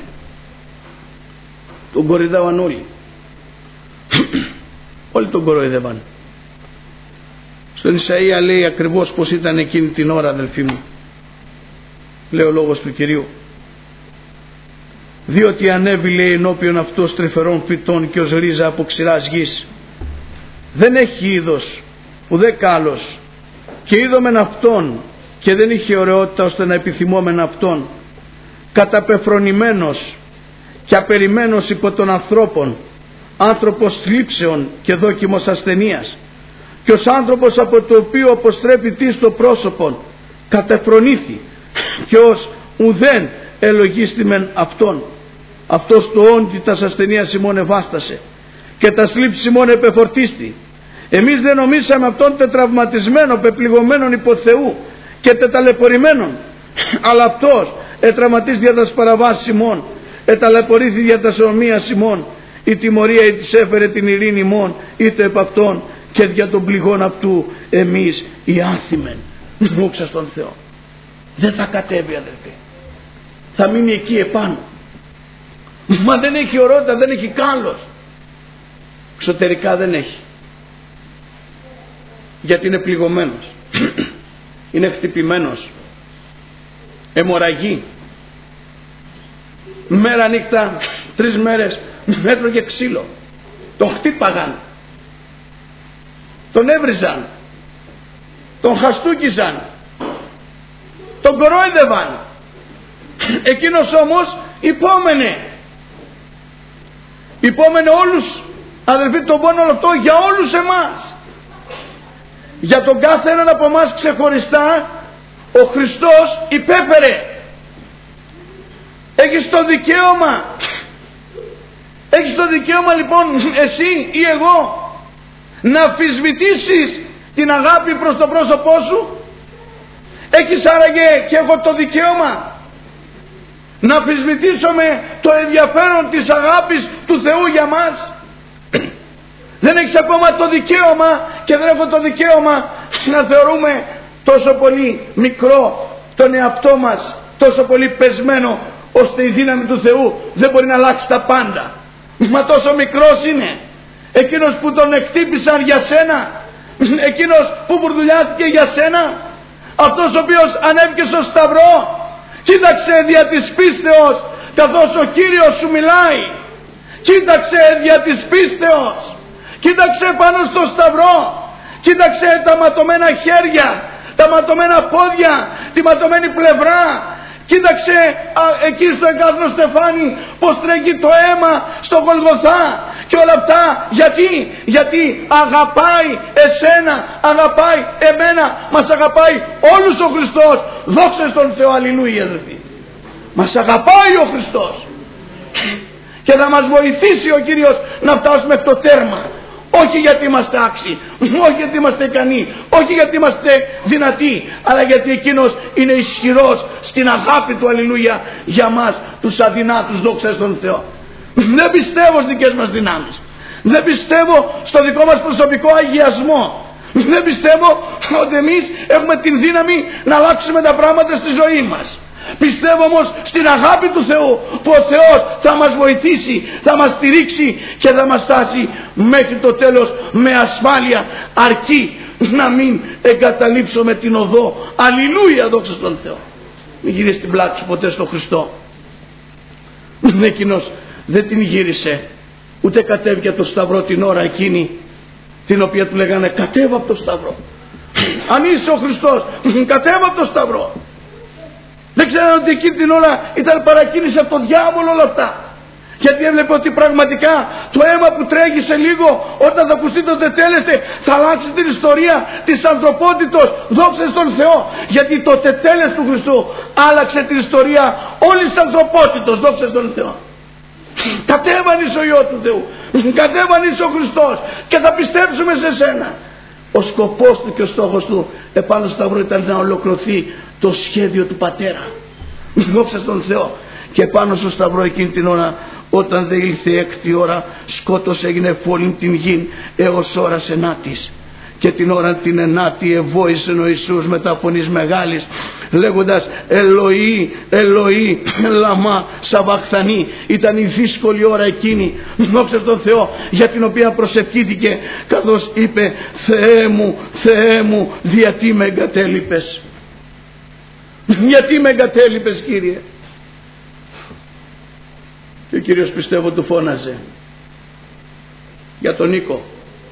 Τον κοροϊδεύαν όλοι. Όλοι τον κοροϊδεύαν. Στον Ισαΐα λέει ακριβώς πως ήταν εκείνη την ώρα, αδελφοί μου. Λέει ο λόγος του Κυρίου, διότι ανέβη, λέει, ενώπιον αυτός τρυφερών φυτών και ως ρίζα από ξηράς γης. Δεν έχει είδος ουδέ κάλος, και είδομεν αυτόν και δεν είχε ωραιότητα ώστε να επιθυμόμεν αυτόν, καταπεφρονημένος και απεριμένος υπό των ανθρώπων, άνθρωπος θλίψεων και δόκιμος ασθενείας, και ως άνθρωπος από το οποίο αποστρέφει τι στο πρόσωπον, κατεφρονήθη, και ως ουδέν ελογίστημεν αυτόν. Αυτός το όντι τας ασθενείας ημών ευάστασε, και τα θλίψη ημών επεφορτίστη. Εμείς δεν νομίσαμε αυτόν τετραυματισμένο, πεπληγωμένον υπό Θεού και τεταλαιπωρημένον, αλλά αυτός ετραυματίστη για τας παραβάσεις ημών, εταλαιπωρήθη για τας ομοίας ημών. Η τιμωρία ή της έφερε την ειρήνη ημών, είτε επ' αυτόν, και δια των πληγών αυτού εμείς οι άθιμεν. Δόξα στον Θεό. Δεν θα κατέβει, αδελφοί, θα μείνει εκεί επάνω. Μα δεν έχει ορότητα, δεν έχει κάλος, εξωτερικά δεν έχει, γιατί είναι πληγωμένος, είναι χτυπημένος, αιμορραγή. Μέρα νύχτα, τρεις μέρες έτρωγε ξύλο. Τον χτύπαγαν, τον έβριζαν, τον χαστούκιζαν, τον κορόιδευαν. Εκείνος όμως υπόμενε. Υπόμενε όλους, αδελφοί, τον πόνο όλο αυτό για όλους εμάς. Για τον κάθε έναν από εμάς ξεχωριστά ο Χριστός υπέφερε. Έχεις το δικαίωμα, έχεις το δικαίωμα λοιπόν εσύ ή εγώ να αμφισβητήσεις την αγάπη προς το πρόσωπό σου. Έχεις άραγε και εγώ το δικαίωμα να αμφισβητήσουμε το ενδιαφέρον της αγάπης του Θεού για μας. Δεν έχεις ακόμα το δικαίωμα και δεν έχω το δικαίωμα να θεωρούμε τόσο πολύ μικρό τον εαυτό μας, τόσο πολύ πεσμένο, ώστε η δύναμη του Θεού δεν μπορεί να αλλάξει τα πάντα. Μα τόσο μικρός είναι. Εκείνος που τον εκτύπησαν για σένα, εκείνος που μπουρδουλιάστηκε για σένα, αυτός ο οποίος ανέβηκε στο σταυρό. Κοίταξε δια της πίστεως καθώς ο Κύριος σου μιλάει. Κοίταξε δια της πίστεως. Κοίταξε πάνω στο σταυρό. Κοίταξε τα ματωμένα χέρια, τα ματωμένα πόδια, τη ματωμένη πλευρά. Κοίταξε α, εκεί στο εγκάθινο στεφάνι πως τρέχει το αίμα στο Γολγοθά και όλα αυτά. Γιατί, γιατί αγαπάει εσένα, αγαπάει εμένα, μας αγαπάει όλους ο Χριστός. Δόξα στον Θεό, αλληλούια αδελφοί. Μας αγαπάει ο Χριστός και θα μας βοηθήσει ο Κύριος να φτάσουμε στο τέρμα. Όχι γιατί είμαστε άξιοι, όχι γιατί είμαστε ικανοί, όχι γιατί είμαστε δυνατοί, αλλά γιατί εκείνος είναι ισχυρός στην αγάπη του, αλληλούια, για μας τους αδυνάτους. Δόξα στον Θεό. Δεν πιστεύω στις δικές μας δυνάμεις, δεν πιστεύω στο δικό μας προσωπικό αγιασμό, δεν πιστεύω ότι εμείς έχουμε την δύναμη να αλλάξουμε τα πράγματα στη ζωή μας. Πιστεύω όμως στην αγάπη του Θεού, που ο Θεός θα μας βοηθήσει, θα μας στηρίξει και θα μας φτάσει μέχρι το τέλος με ασφάλεια, αρκεί να μην εγκαταλείψουμε την οδό. Αλληλούια, δόξα στον Θεό. Μην γυρίσει την πλάτη σου ποτέ στον Χριστό. Εκείνος δεν την γύρισε, ούτε κατέβηκε από το σταυρό την ώρα εκείνη την οποία του λέγανε κατέβα από το σταυρό. Αν είσαι ο Χριστός, κατέβα από το σταυρό. Δεν ξέραν ότι εκείνη την ώρα ήταν παρακίνηση από τον διάβολο όλα αυτά. Γιατί έβλεπε ότι πραγματικά το αίμα που τρέχει σε λίγο, όταν θα ακουστεί το τετέλεστε, θα αλλάξει την ιστορία της ανθρωπότητος. Δόξα στον Θεό. Γιατί το τετέλες του Χριστού άλλαξε την ιστορία όλης της ανθρωπότητος. Δόξα στον Θεό. Κατέβαν είσαι ο Υιός του Θεού, κατέβαν είσαι ο Χριστός και θα πιστέψουμε σε σένα. Ο σκοπός του και ο στόχος του επάνω στο σταυρό ήταν να ολοκληρωθεί το σχέδιο του Πατέρα. Δόξα στον Θεό. Και πάνω στο σταυρό εκείνη την ώρα, όταν δεν ήλθε η έκτη ώρα, σκότος έγινε φόλην την γην έως ώρας ενάτης. Και την ώρα την ενάτη εβόησε ο Ιησούς μετά φωνής μεγάλης, λέγοντας Ελοή, Ελοή, λαμά σαβαχθανή. Ήταν η δύσκολη ώρα εκείνη, δόξα τον Θεό, για την οποία προσευχήθηκε, καθώς είπε Θεέ μου, Θεέ μου, γιατί με εγκατέλειπες, γιατί με εγκατέλειπες Κύριε. Και ο Κύριος πιστεύω του φώναζε για τον Νίκο,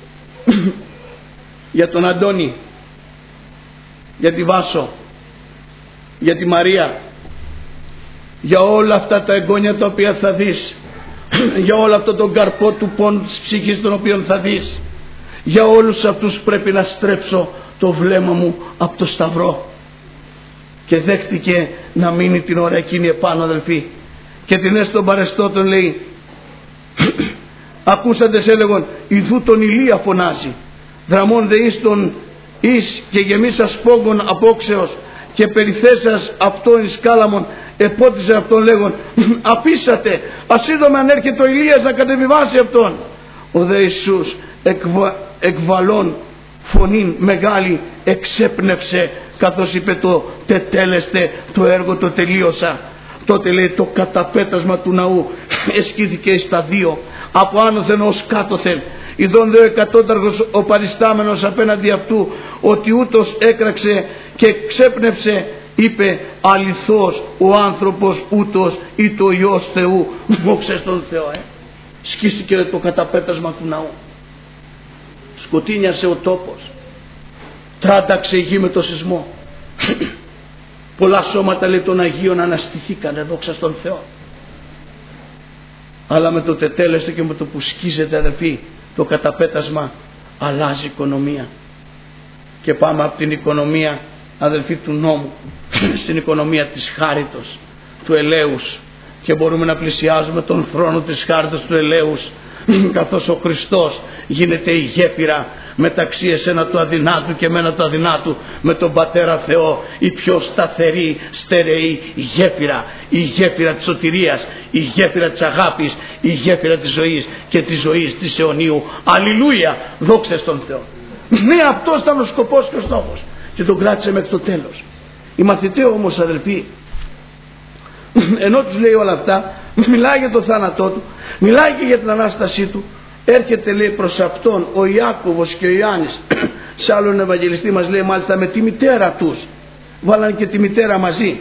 για τον Αντώνη, για τη Βάσο, για τη Μαρία, για όλα αυτά τα εγγόνια τα οποία θα δεις, για όλο αυτό τον καρπό του πόνου της ψυχής τον οποίο θα δεις, για όλους αυτούς πρέπει να στρέψω το βλέμμα μου από το σταυρό. Και δέχτηκε να μείνει την ώρα εκείνη επάνω, αδελφοί, και την έστω παρεστώ τον λέει ακούσατε σε έλεγον ιδού τον Ηλία φωνάζει, δραμών δε εις τον εις και γεμίσας πόγκον απόξεως και περιθέσας αυτόν εις κάλαμον, επότιζε αυτόν λέγον απίσατε, ας είδαμε αν έρχεται ο Ηλίας να κατεβιβάσει αυτόν. Ο δε Ιησούς εκβα, εκβαλών φωνήν μεγάλη εξέπνευσε, καθώς είπε το τετέλεστε, το έργο το τελείωσα. Τότε λέει το καταπέτασμα του ναού εσκήθηκε στα δύο, από άνωθεν ως κάτωθεν. Ιδών δε ο εκατόταργος ο παριστάμενος απέναντι αυτού, ότι ούτως έκραξε και ξέπνευσε είπε αληθώς ο άνθρωπος ούτως ή το Υιός Θεού. Δόξα στον Θεό. ε. Σκίστηκε το καταπέτασμα του ναού, σκοτίνιασε ο τόπος, τράνταξε η γη με το σεισμό. Πολλά σώματα, λέει, των Αγίων αναστηθήκανε, δόξα στον Θεό. Αλλά με το τετέλεστο και με το που σκίζεται, αδελφοί, το καταπέτασμα, αλλάζει η οικονομία. Και πάμε από την οικονομία, αδελφοί, του νόμου στην οικονομία της χάριτος, του ελέους, και μπορούμε να πλησιάζουμε τον θρόνο της χάριτος του ελέους, καθώς ο Χριστός γίνεται η γέφυρα μεταξύ εσένα του αδυνάτου και εμένα του αδυνάτου με τον Πατέρα Θεό, η πιο σταθερή, στερεή γέφυρα, η γέφυρα της σωτηρίας, η γέφυρα της αγάπης, η γέφυρα της ζωής και της ζωής της αιωνίου. Αλληλούια, δόξα στον Θεό. Ναι, αυτός ήταν ο σκοπός και ο στόχος, και τον κράτησε μέχρι το τέλος. Οι μαθητές όμως, αδελφοί, ενώ τους λέει όλα αυτά, μιλάει για το θάνατό του, μιλάει και για την Ανάστασή του. Έρχεται, λέει, προς αυτόν ο Ιάκωβος και ο Ιωάννης. Σε άλλον Ευαγγελιστή μας λέει μάλιστα με τη μητέρα τους, βάλαν και τη μητέρα μαζί,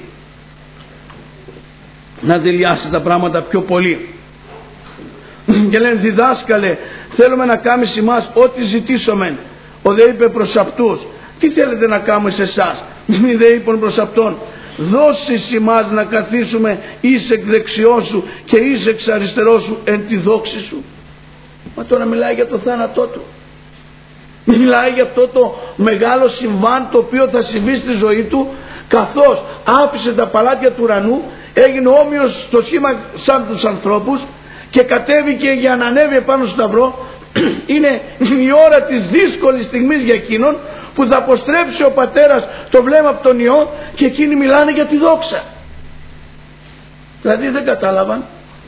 να τελειάσει τα πράγματα πιο πολύ. Και λένε, διδάσκαλε, θέλουμε να κάνεις εμάς ό,τι ζητήσομεν. Ο δε είπε προς αυτούς, τι θέλετε να κάνουμε σε εσάς? Μη δε είπαν προς αυτόν, δώσεις ημάς να καθίσουμε εις εκ δεξιός σου και εις εξ αριστερός σου εν τη δόξη σου. Μα τώρα μιλάει για το θάνατό του, μιλάει για αυτό το μεγάλο συμβάν το οποίο θα συμβεί στη ζωή του, καθώς άφησε τα παλάτια του ουρανού, έγινε όμοιος στο σχήμα σαν τους ανθρώπους και κατέβηκε για να ανέβει επάνω στο σταυρό. Είναι η ώρα της δύσκολης στιγμής για εκείνον που θα αποστρέψει ο πατέρας το βλέμμα από τον Υιό, και εκείνοι μιλάνε για τη δόξα. Δηλαδή δεν κατάλαβαν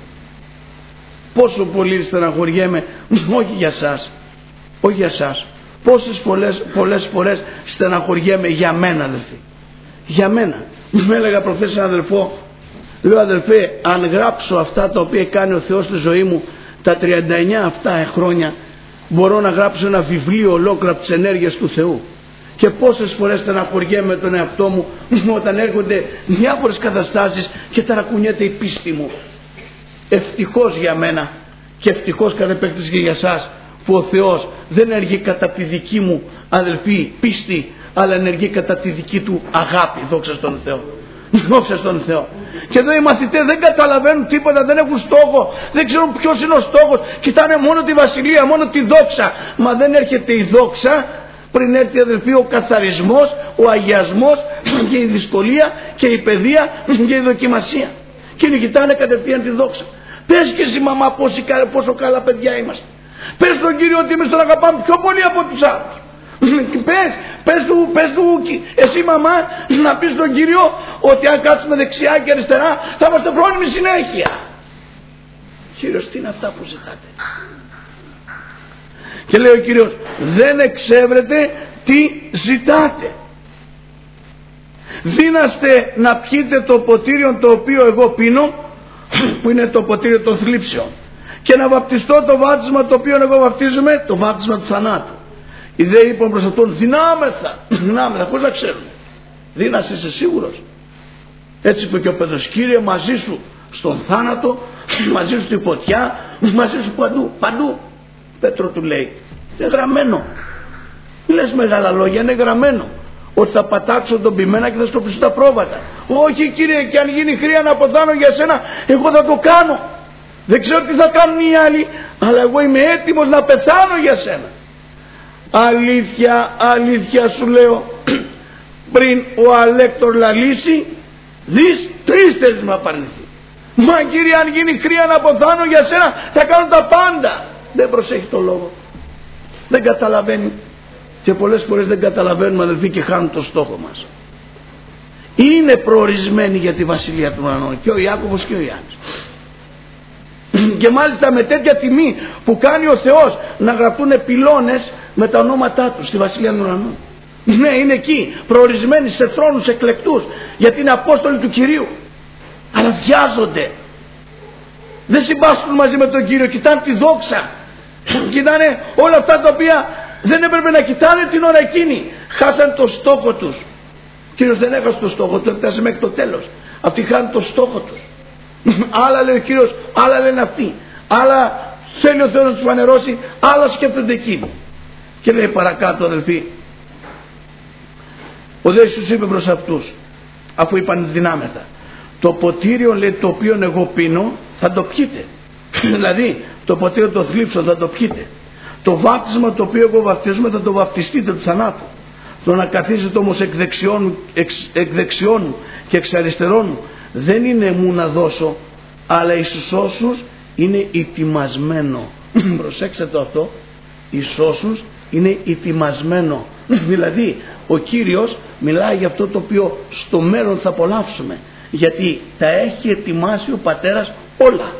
πόσο πολύ στεναχωριέμαι, όχι για σας, όχι για σας, πόσες πολλές, πολλές φορές στεναχωριέμαι για μένα, αδελφοί, για μένα. Μου έλεγα προχθές έναν αδελφό, λέω, αδελφέ, αν γράψω αυτά τα οποία κάνει ο Θεός στη ζωή μου τα τριάντα εννιά αυτά χρόνια, μπορώ να γράψω ένα βιβλίο ολόκληρο από τις ενέργειες του Θεού. Και πόσες φορές στεναχωριέμαι τον εαυτό μου όταν έρχονται διάφορες καταστάσεις και ταρακουνιέται η πίστη μου. Ευτυχώς για μένα και ευτυχώς κατά επέκταση και για σας, που ο Θεός δεν ενεργεί κατά τη δική μου, αδελφοί, πίστη, αλλά ενεργεί κατά τη δική του αγάπη. Δόξα στον Θεό. Δόξα στον Θεό. Και εδώ οι μαθητές δεν καταλαβαίνουν τίποτα, δεν έχουν στόχο, δεν ξέρουν ποιος είναι ο στόχος, κοιτάνε μόνο τη βασιλεία, μόνο τη δόξα. Μα δεν έρχεται η δόξα πριν έρθει, αδελφοί, ο καθαρισμός, ο αγιασμός και η δυσκολία και η παιδεία και η δοκιμασία. Και είναι, κοιτάνε κατευθείαν τη δόξα. Πες και εσύ, μαμά, πόσο, πόσο καλά παιδιά είμαστε. Πες στον Κύριο ότι εμείς τον αγαπάμε πιο πολύ από τους άλλους. Πες, πες του, πες του, εσύ μαμά, να πεις στον Κύριο ότι αν κάτσουμε δεξιά και αριστερά θα είμαστε φρόνιμοι συνέχεια. Κύριος, τι είναι αυτά που ζητάτε? Και λέει ο Κύριος, δεν εξεύρετε τι ζητάτε. Δύναστε να πιείτε το ποτήριο το οποίο εγώ πίνω, που είναι το ποτήριο των θλίψεων, και να βαπτιστώ το βάπτισμα το οποίο εγώ βαπτίζομαι, το βάπτισμα του θανάτου. Οι δε είπαν προς αυτόν, δυνάμεθα, δυνάμεθα, πώς να ξέρουν? Δύνας, είσαι σίγουρος? Έτσι είπε και ο Πέτρος, Κύριε, μαζί σου στον θάνατο, μαζί σου στη φωτιά, μαζί σου παντού, παντού. Πέτρο του λέει, είναι γραμμένο. Λες μεγάλα λόγια, είναι γραμμένο ότι θα πατάξω τον πειμένα και θα στροφιστώ τα πρόβατα. Όχι, Κύριε, και αν γίνει χρειά να αποθάνω για σένα, εγώ θα το κάνω. Δεν ξέρω τι θα κάνουν οι άλλοι, αλλά εγώ είμαι έτοιμος να πεθάνω για σένα. Αλήθεια, αλήθεια σου λέω, πριν ο Αλέκτορ λαλήσει, δεις, τρεις θέλεις να απαρνηθεί. Μα Κύριε, αν γίνει χρειά να αποθάνω για σένα, θα κάνω τα πάντα. Δεν προσέχει το λόγο, δεν καταλαβαίνει. Και πολλές φορές δεν καταλαβαίνουμε, αδελφοί, και χάνουν το στόχο μας. Είναι προορισμένοι για τη βασιλεία του ουρανών και ο Ιάκωβος και ο Ιωάννης. Και μάλιστα με τέτοια τιμή που κάνει ο Θεός να γραφτούν πυλώνες με τα ονόματά τους στη βασιλεία των ουρανών. Ναι, είναι εκεί προορισμένοι σε θρόνους εκλεκτούς, γιατί είναι απόστολοι του Κυρίου. Αλλά βιάζονται, δεν συμπάσχουν μαζί με τον Κύριο, κοιτάνε τη δόξα, κοιτάνε όλα αυτά τα οποία δεν έπρεπε να κοιτάνε την ώρα εκείνη. Χάσαν το στόχο τους Κύριος δεν έχασε το στόχο του, έφτασε μέχρι το τέλος. Αυτοί χάνουν το στόχο τους. Άλλα λέει ο Κύριος, άλλα λένε αυτοί, άλλα θέλει ο Θεός να τους φανερώσει, άλλα σκέφτονται εκείνοι. Και λέει παρακάτω, αδελφοί, ο δε Ιησούς είπε προς αυτούς, αφού είπαν δυνάμετα, το ποτήριο, λέει, το οποίο εγώ πίνω θα το πιείτε. Δηλαδή το ποτήριο το θλίψω θα το πιείτε. Το βάπτισμα το οποίο εγώ βαπτίζομαι θα το βαπτιστείτε του θανάτου. Το να καθίσετε όμως εκ δεξιών, εξ, εκ δεξιών και εξ αριστερών δεν είναι μου να δώσω, αλλά εις όσους είναι ετοιμασμένο. Προσέξτε αυτό, εις όσους είναι ετοιμασμένο. Δηλαδή ο Κύριος μιλάει για αυτό το οποίο στο μέλλον θα απολαύσουμε, γιατί τα έχει ετοιμάσει ο Πατέρας όλα.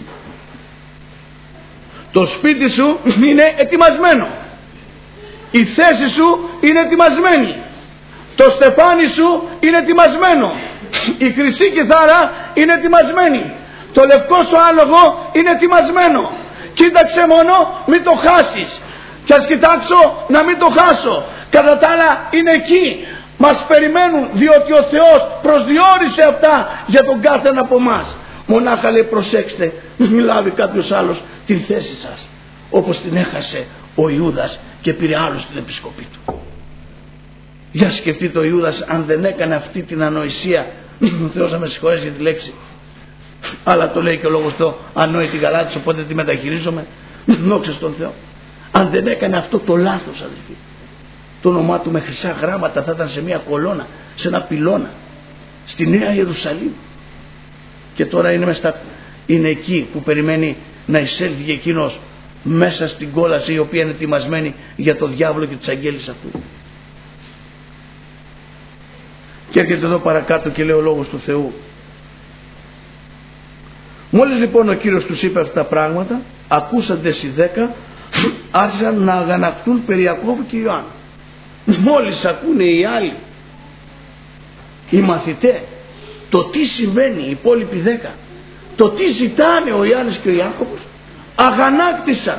Το σπίτι σου είναι ετοιμασμένο, η θέση σου είναι ετοιμασμένη, το στεφάνι σου είναι ετοιμασμένο, η χρυσή κιθάρα είναι ετοιμασμένη, το λευκό σου άλογο είναι ετοιμασμένο. Κοίταξε μόνο μην το χάσεις, και ας κοιτάξω να μην το χάσω. Κατά τα άλλα είναι εκεί, μας περιμένουν, διότι ο Θεός προσδιορίσε αυτά για τον κάθε ένα από εμάς. Μονάχα λέει προσέξτε, μην λάβει κάποιος άλλος την θέση σας, όπως την έχασε ο Ιούδας και πήρε άλλος την επισκοπή του. Για σκεφτείτε ο Ιούδας αν δεν έκανε αυτή την ανοησία, ο Θεός να με συγχωρέσει για τη λέξη, αλλά το λέει και ο λόγος του, ανόητη γαλάτης, οπότε τη μεταχειρίζομαι, δόξα στον Θεό. Αν δεν έκανε αυτό το λάθος, αδελφοί, το όνομά του με χρυσά γράμματα θα ήταν σε μια κολόνα, σε ένα πυλώνα, στη Νέα Ιερουσαλήμ. Και τώρα είναι, στα, είναι εκεί που περιμένει να εισέλθει και εκείνος μέσα στην κόλαση η οποία είναι ετοιμασμένη για το διάβολο και τις αγγέλες αυτού. Και έρχεται εδώ παρακάτω και λέει ο λόγος του Θεού. Μόλις λοιπόν ο Κύριος τους είπε αυτά τα πράγματα, ακούσαντες οι δέκα άρχισαν να αγανακτούν περί Ιακώβου και Ιωάννου. Μόλις ακούνε οι άλλοι, οι μαθητές, το τι συμβαίνει, οι υπόλοιποι δέκα, το τι ζητάνε ο Ιωάννης και ο Ιάκωβος, αγανάκτησαν.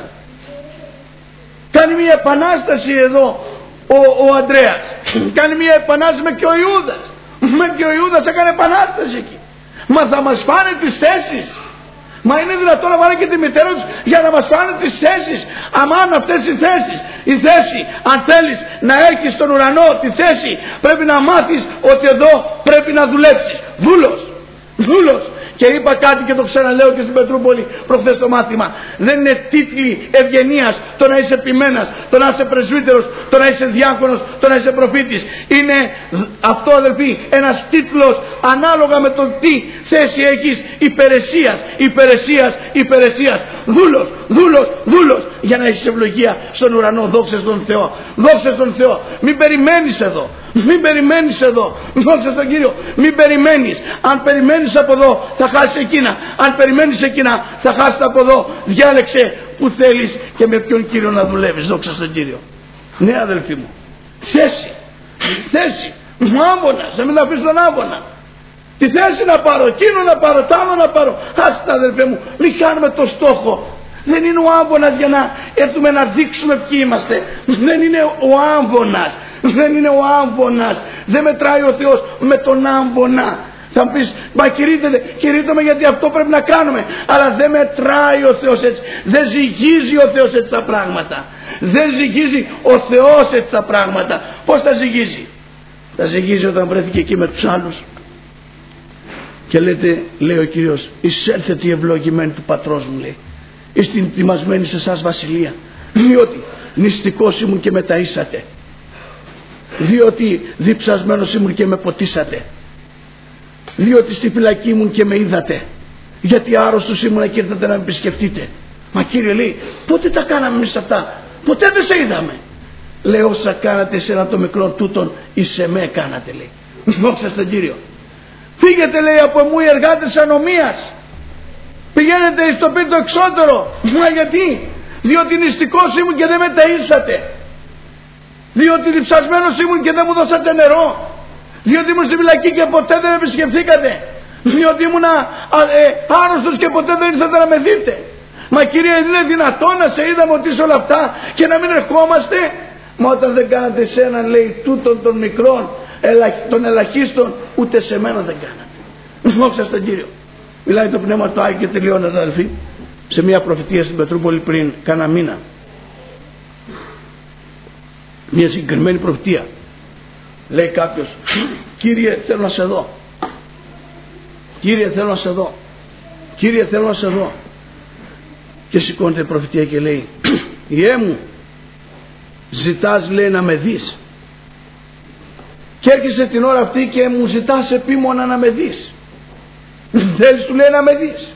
Κάνει μια επανάσταση εδώ ο, ο Ανδρέας, κάνει μια επανάσταση με και ο Ιούδας, με και ο Ιούδας έκανε επανάσταση εκεί. Μα θα μας φάνε τις θέσεις. Μα είναι δυνατόν να βάλει και τη μητέρα τους για να μας φάνε τις θέσεις? Αμάν αυτές οι θέσεις, η θέση, αν θέλεις να έχεις στον ουρανό τη θέση, πρέπει να μάθεις ότι εδώ πρέπει να δουλέψεις. Δούλος, δούλος. Και είπα κάτι και το ξαναλέω και στην Πετρούπολη προχθές το μάθημα. Δεν είναι τίτλοι ευγενίας το να είσαι επιμένας, το να είσαι πρεσβύτερος, το να είσαι διάκονος, το να είσαι προφήτης. Είναι αυτό, αδελφοί, ένας τίτλος ανάλογα με το τι θέση έχεις υπηρεσίας, υπηρεσίας, υπηρεσίας. Δούλος, δούλος, δούλος, για να έχεις ευλογία στον ουρανό. Δόξα στον Θεό, δόξα στον Θεό. Μην περιμένεις εδώ, μην περιμένεις εδώ, δόξα στον Κύριο. Μην περιμένεις. Αν περιμένεις από εδώ θα χάσεις εκείνα, αν περιμένεις εκείνα θα χάσεις από εδώ. Διάλεξε που θέλεις και με ποιον Κύριο να δουλεύεις. Δόξα στον Κύριο. Ναι, αδελφοί μου, θέση, θέση. Μου άμπονας, να μην αφήσω τον άμπονα. Τη θέση να πάρω, εκείνο να πάρω, τ' άλλο να πάρω. Άστα, αδελφέ μου, μην χάνουμε το στόχο. Δεν είναι ο άμπονας για να έρθουμε να δείξουμε ποιοι είμαστε. Δεν είναι ο άμπονας, δεν είναι ο άμπονας. Δεν μετράει ο Θεός με τον άμπονα. Θα μου πεις, μα κηρύττεται, κηρύττομαι γιατί αυτό πρέπει να κάνουμε. Αλλά δεν μετράει ο Θεός έτσι. Δεν ζυγίζει ο Θεός έτσι τα πράγματα. Δεν ζυγίζει ο Θεός έτσι τα πράγματα. Πώς τα ζυγίζει? Τα ζυγίζει όταν βρέθηκε εκεί με τους άλλους και λέτε, λέει ο Κύριος, εισέλθετε οι ευλογημένοι του πατρός μου, λέει, είστε ετοιμασμένοι σε εσάς βασιλεία, διότι νηστικός ήμουν και με ταΐσατε, διότι διψασμένος ήμουν και με ποτίσατε, διότι στη φυλακή ήμουν και με είδατε, γιατί άρρωστος ήμουν και ήρθατε να με επισκεφτείτε. Μα Κύριε, λέει, πότε τα κάναμε εμείς αυτά? Ποτέ δεν σε είδαμε. Λέει, όσα κάνατε σε ένα το μικρό τούτον, εις σε με κάνατε, λέει. Δόξα στον Κύριο. Φύγετε, λέει, από μου οι εργάτες ανομίας, πηγαίνετε στο πίτι το εξώτερο. Μα γιατί? Διότι νηστικός ήμουν και δεν με ταΐσατε, διότι διψασμένος ήμουν και δεν μου δώσατε νερό, διότι ήμουν στη φυλακή και ποτέ δεν με επισκεφθήκατε, διότι ήμουν ε, άρρωστος και ποτέ δεν ήρθατε να με δείτε. Μα Κύριε, είναι δυνατόν να σε είδαμε ότι είσαι όλα αυτά και να μην ερχόμαστε? Μα όταν δεν κάνατε σένα, λέει, τούτον των μικρών, των ελαχίστων ούτε σε μένα δεν κάνατε. Δόξα στον Κύριο. Μιλάει το Πνεύμα του Άγιο και τελειώνει, αδελφοί, σε μια προφητεία στην Πετρούπολη πριν κάνα μήνα. Μια συγκεκριμένη προφητεία. Λέει κάποιος, Κύριε θέλω να σε δω, Κύριε θέλω να σε δω, Κύριε θέλω να σε δω. Και σηκώνεται η προφητεία και λέει, Ιε μου, ζητάς, λέει, να με δεις, και έρχεσαι την ώρα αυτή και μου ζητάς επίμονα να με δεις. Θέλεις, του λέει, να με δεις?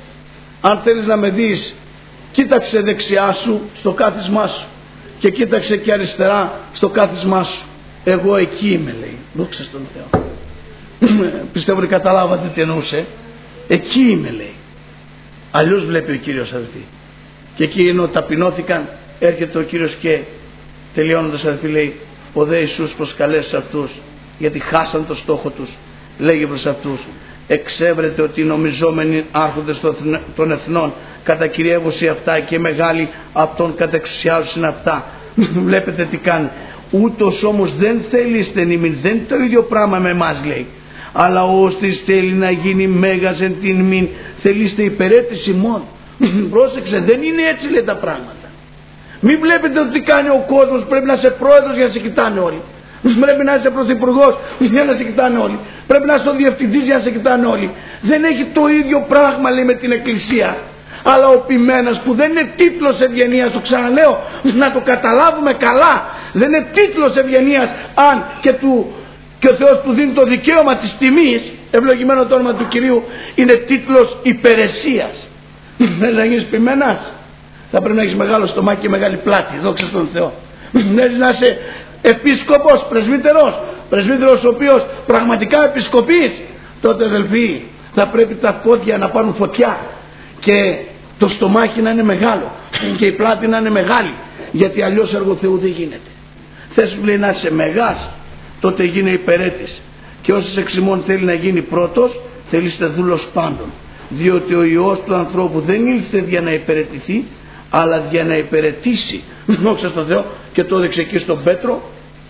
Αν θέλεις να με δεις, κοίταξε δεξιά σου στο κάθισμά σου και κοίταξε και αριστερά στο κάθισμά σου. Εγώ εκεί είμαι, λέει. Δόξα στον Θεό. Πιστεύω ότι καταλάβατε τι εννοούσε. Εκεί είμαι, λέει. Αλλιώς βλέπει ο Κύριος, αδελφοί. Και εκεί ενώ ταπεινώθηκαν, έρχεται ο Κύριος και τελειώνοντας, αδελφοί, λέει, ο δε Ιησούς προσκαλέσει αυτούς, γιατί χάσαν το στόχο τους. Λέγει προς αυτούς, εξέβρετε ότι οι νομιζόμενοι άρχοντες των εθνών κατακυριεύουσι αυτά και μεγάλοι από τον κατεξουσιάζουσιν αυτά. Βλέπετε τι κάνει. Ούτως όμως δεν θέλει στενήμην, δεν είναι το ίδιο πράγμα με εμάς, λέει. Αλλά ώστις θέλει να γίνει μέγας εν την μην, θελείστε υπερέτηση μόνο. Πρόσεξε, δεν είναι έτσι, λέει, τα πράγματα. Μην βλέπετε ότι κάνει ο κόσμος, πρέπει να είσαι πρόεδρος για να σε κοιτάνε όλοι. Πρέπει να είσαι πρωθυπουργός για να σε κοιτάνε όλοι. Πρέπει να είσαι ο διευθυντής για να σε κοιτάνε όλοι. Δεν έχει το ίδιο πράγμα, λέει, με την Εκκλησία. Αλλά ο ποιμένας, που δεν είναι τίτλος ευγενίας, το ξαναλέω, να το καταλάβουμε καλά, δεν είναι τίτλος ευγενίας, αν και, του, και ο Θεός του δίνει το δικαίωμα της τιμής, ευλογημένο το όνομα του Κυρίου, είναι τίτλος υπηρεσίας. Θέλεις να γίνεις ποιμένας, θα πρέπει να έχεις μεγάλο στομάχι και μεγάλη πλάτη, δόξα στον Θεό. Θέλεις να είσαι επίσκοπος, πρεσβύτερος, πρεσβύτερος ο οποίος πραγματικά επισκοπής, τότε, αδελφοί, θα πρέπει τα πόδια να πάρουν φωτιά και το στομάχι να είναι μεγάλο και η πλάτη να είναι μεγάλη, γιατί αλλιώς έργο Θεού δεν γίνεται. Θες, λέει, να είσαι μεγάς, τότε γίνε υπερέτης, και όσος εξ ημών θέλει να γίνει πρώτος, θέλειστε δούλος πάντων, διότι ο Υιός του ανθρώπου δεν ήλθε για να υπερετηθεί, αλλά για να υπερετήσει. Δόξα στον Θεό. Και το έδειξε εκεί στον Πέτρο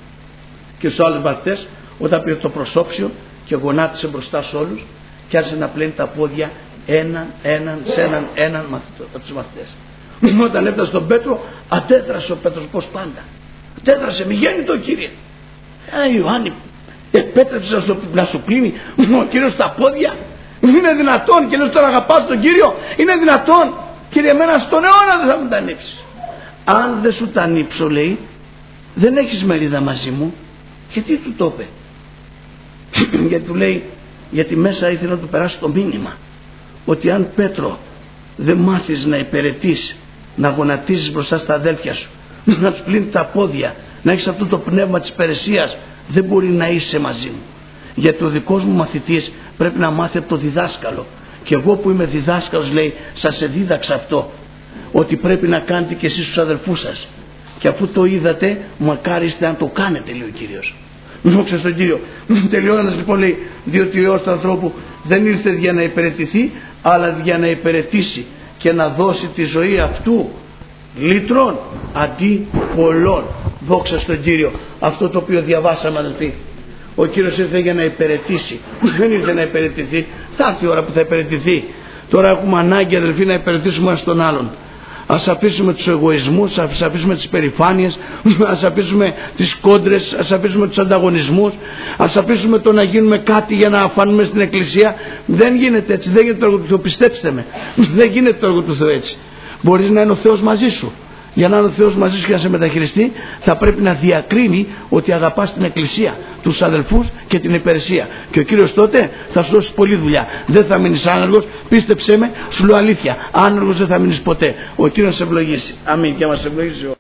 και στους άλλους μαθητές, όταν πήρε το προσώψιο και γονάτισε μπροστά σε όλους και άρχισε να πλένει τα πόδια έναν, έναν, σε έναν, έναν μαθητό, από τους μαθητές. Όταν έφτασε στον Πέτρο, αντέδρασε ο Πέτρος, πως πάντα. Αντέδρασε, μη γέννητο, Κύριε. Ε, Ιωάννη, επέτρεψε να σου, να σου πλύνει ο Κύριος τα πόδια? Είναι δυνατόν? Και λες, τώρα αγαπάς τον Κύριο? Είναι δυνατόν? Κύριε, εμένα στον αιώνα δεν θα μου τα ανοίξεις. Αν δεν σου τα ανοίξω, λέει, δεν έχεις μερίδα μαζί μου. Γιατί του το είπε? Γιατί του λέει, γιατί μέσα ήθελε να του περάσει το μήνυμα ότι αν, Πέτρο, δεν μάθεις να υπηρετείς, να γονατίζεις μπροστά στα αδέλφια σου, να τους πλύνει τα πόδια, να έχεις αυτό το πνεύμα της υπηρεσίας, δεν μπορεί να είσαι μαζί μου. Γιατί ο δικός μου μαθητής πρέπει να μάθει από το διδάσκαλο. Και εγώ που είμαι διδάσκαλος, λέει, σας εδίδαξα αυτό, ότι πρέπει να κάνετε και εσείς τους αδελφούς σας. Και αφού το είδατε, μακάρι είστε αν το κάνετε, λέει ο Κύριος. Δόξα στον Κύριο. Τελειώνοντας, λοιπόν, λέει, διότι ο Υιός του ανθρώπου δεν ήρθε για να υπηρετηθεί, αλλά για να υπηρετήσει και να δώσει τη ζωή αυτού λύτρων αντί πολλών. Δόξα στον Κύριο. Αυτό το οποίο διαβάσαμε, αδελφοί. Ο Κύριος ήρθε για να υπηρετήσει. Δεν ήρθε να υπηρετηθεί. Θα έρθει η ώρα που θα υπηρετηθεί. Τώρα έχουμε ανάγκη, αδελφοί, να υπηρετήσουμε ένας τον άλλον. Ας αφήσουμε τους εγωισμούς, ας αφήσουμε τις περηφάνειες, ας αφήσουμε τις κόντρες, ας αφήσουμε τους ανταγωνισμούς, ας αφήσουμε το να γίνουμε κάτι για να φανούμε στην Εκκλησία. Δεν γίνεται έτσι, δεν γίνεται το έργο του Θεού, πιστέψτε με. Δεν γίνεται το έργο του Θεού έτσι. Μπορείς να είναι ο Θεός μαζί σου. Για να είναι ο Θεός μαζί σου και να σε μεταχειριστεί, θα πρέπει να διακρίνει ότι αγαπάς την Εκκλησία, τους αδελφούς και την υπηρεσία. Και ο Κύριος τότε θα σου δώσει πολλή δουλειά. Δεν θα μείνεις άνεργος, πίστεψέ με, σου λέω αλήθεια. Άνεργος δεν θα μείνεις ποτέ. Ο Κύριος σε ευλογήσει. Αμήν. Και μας ευλογήσει.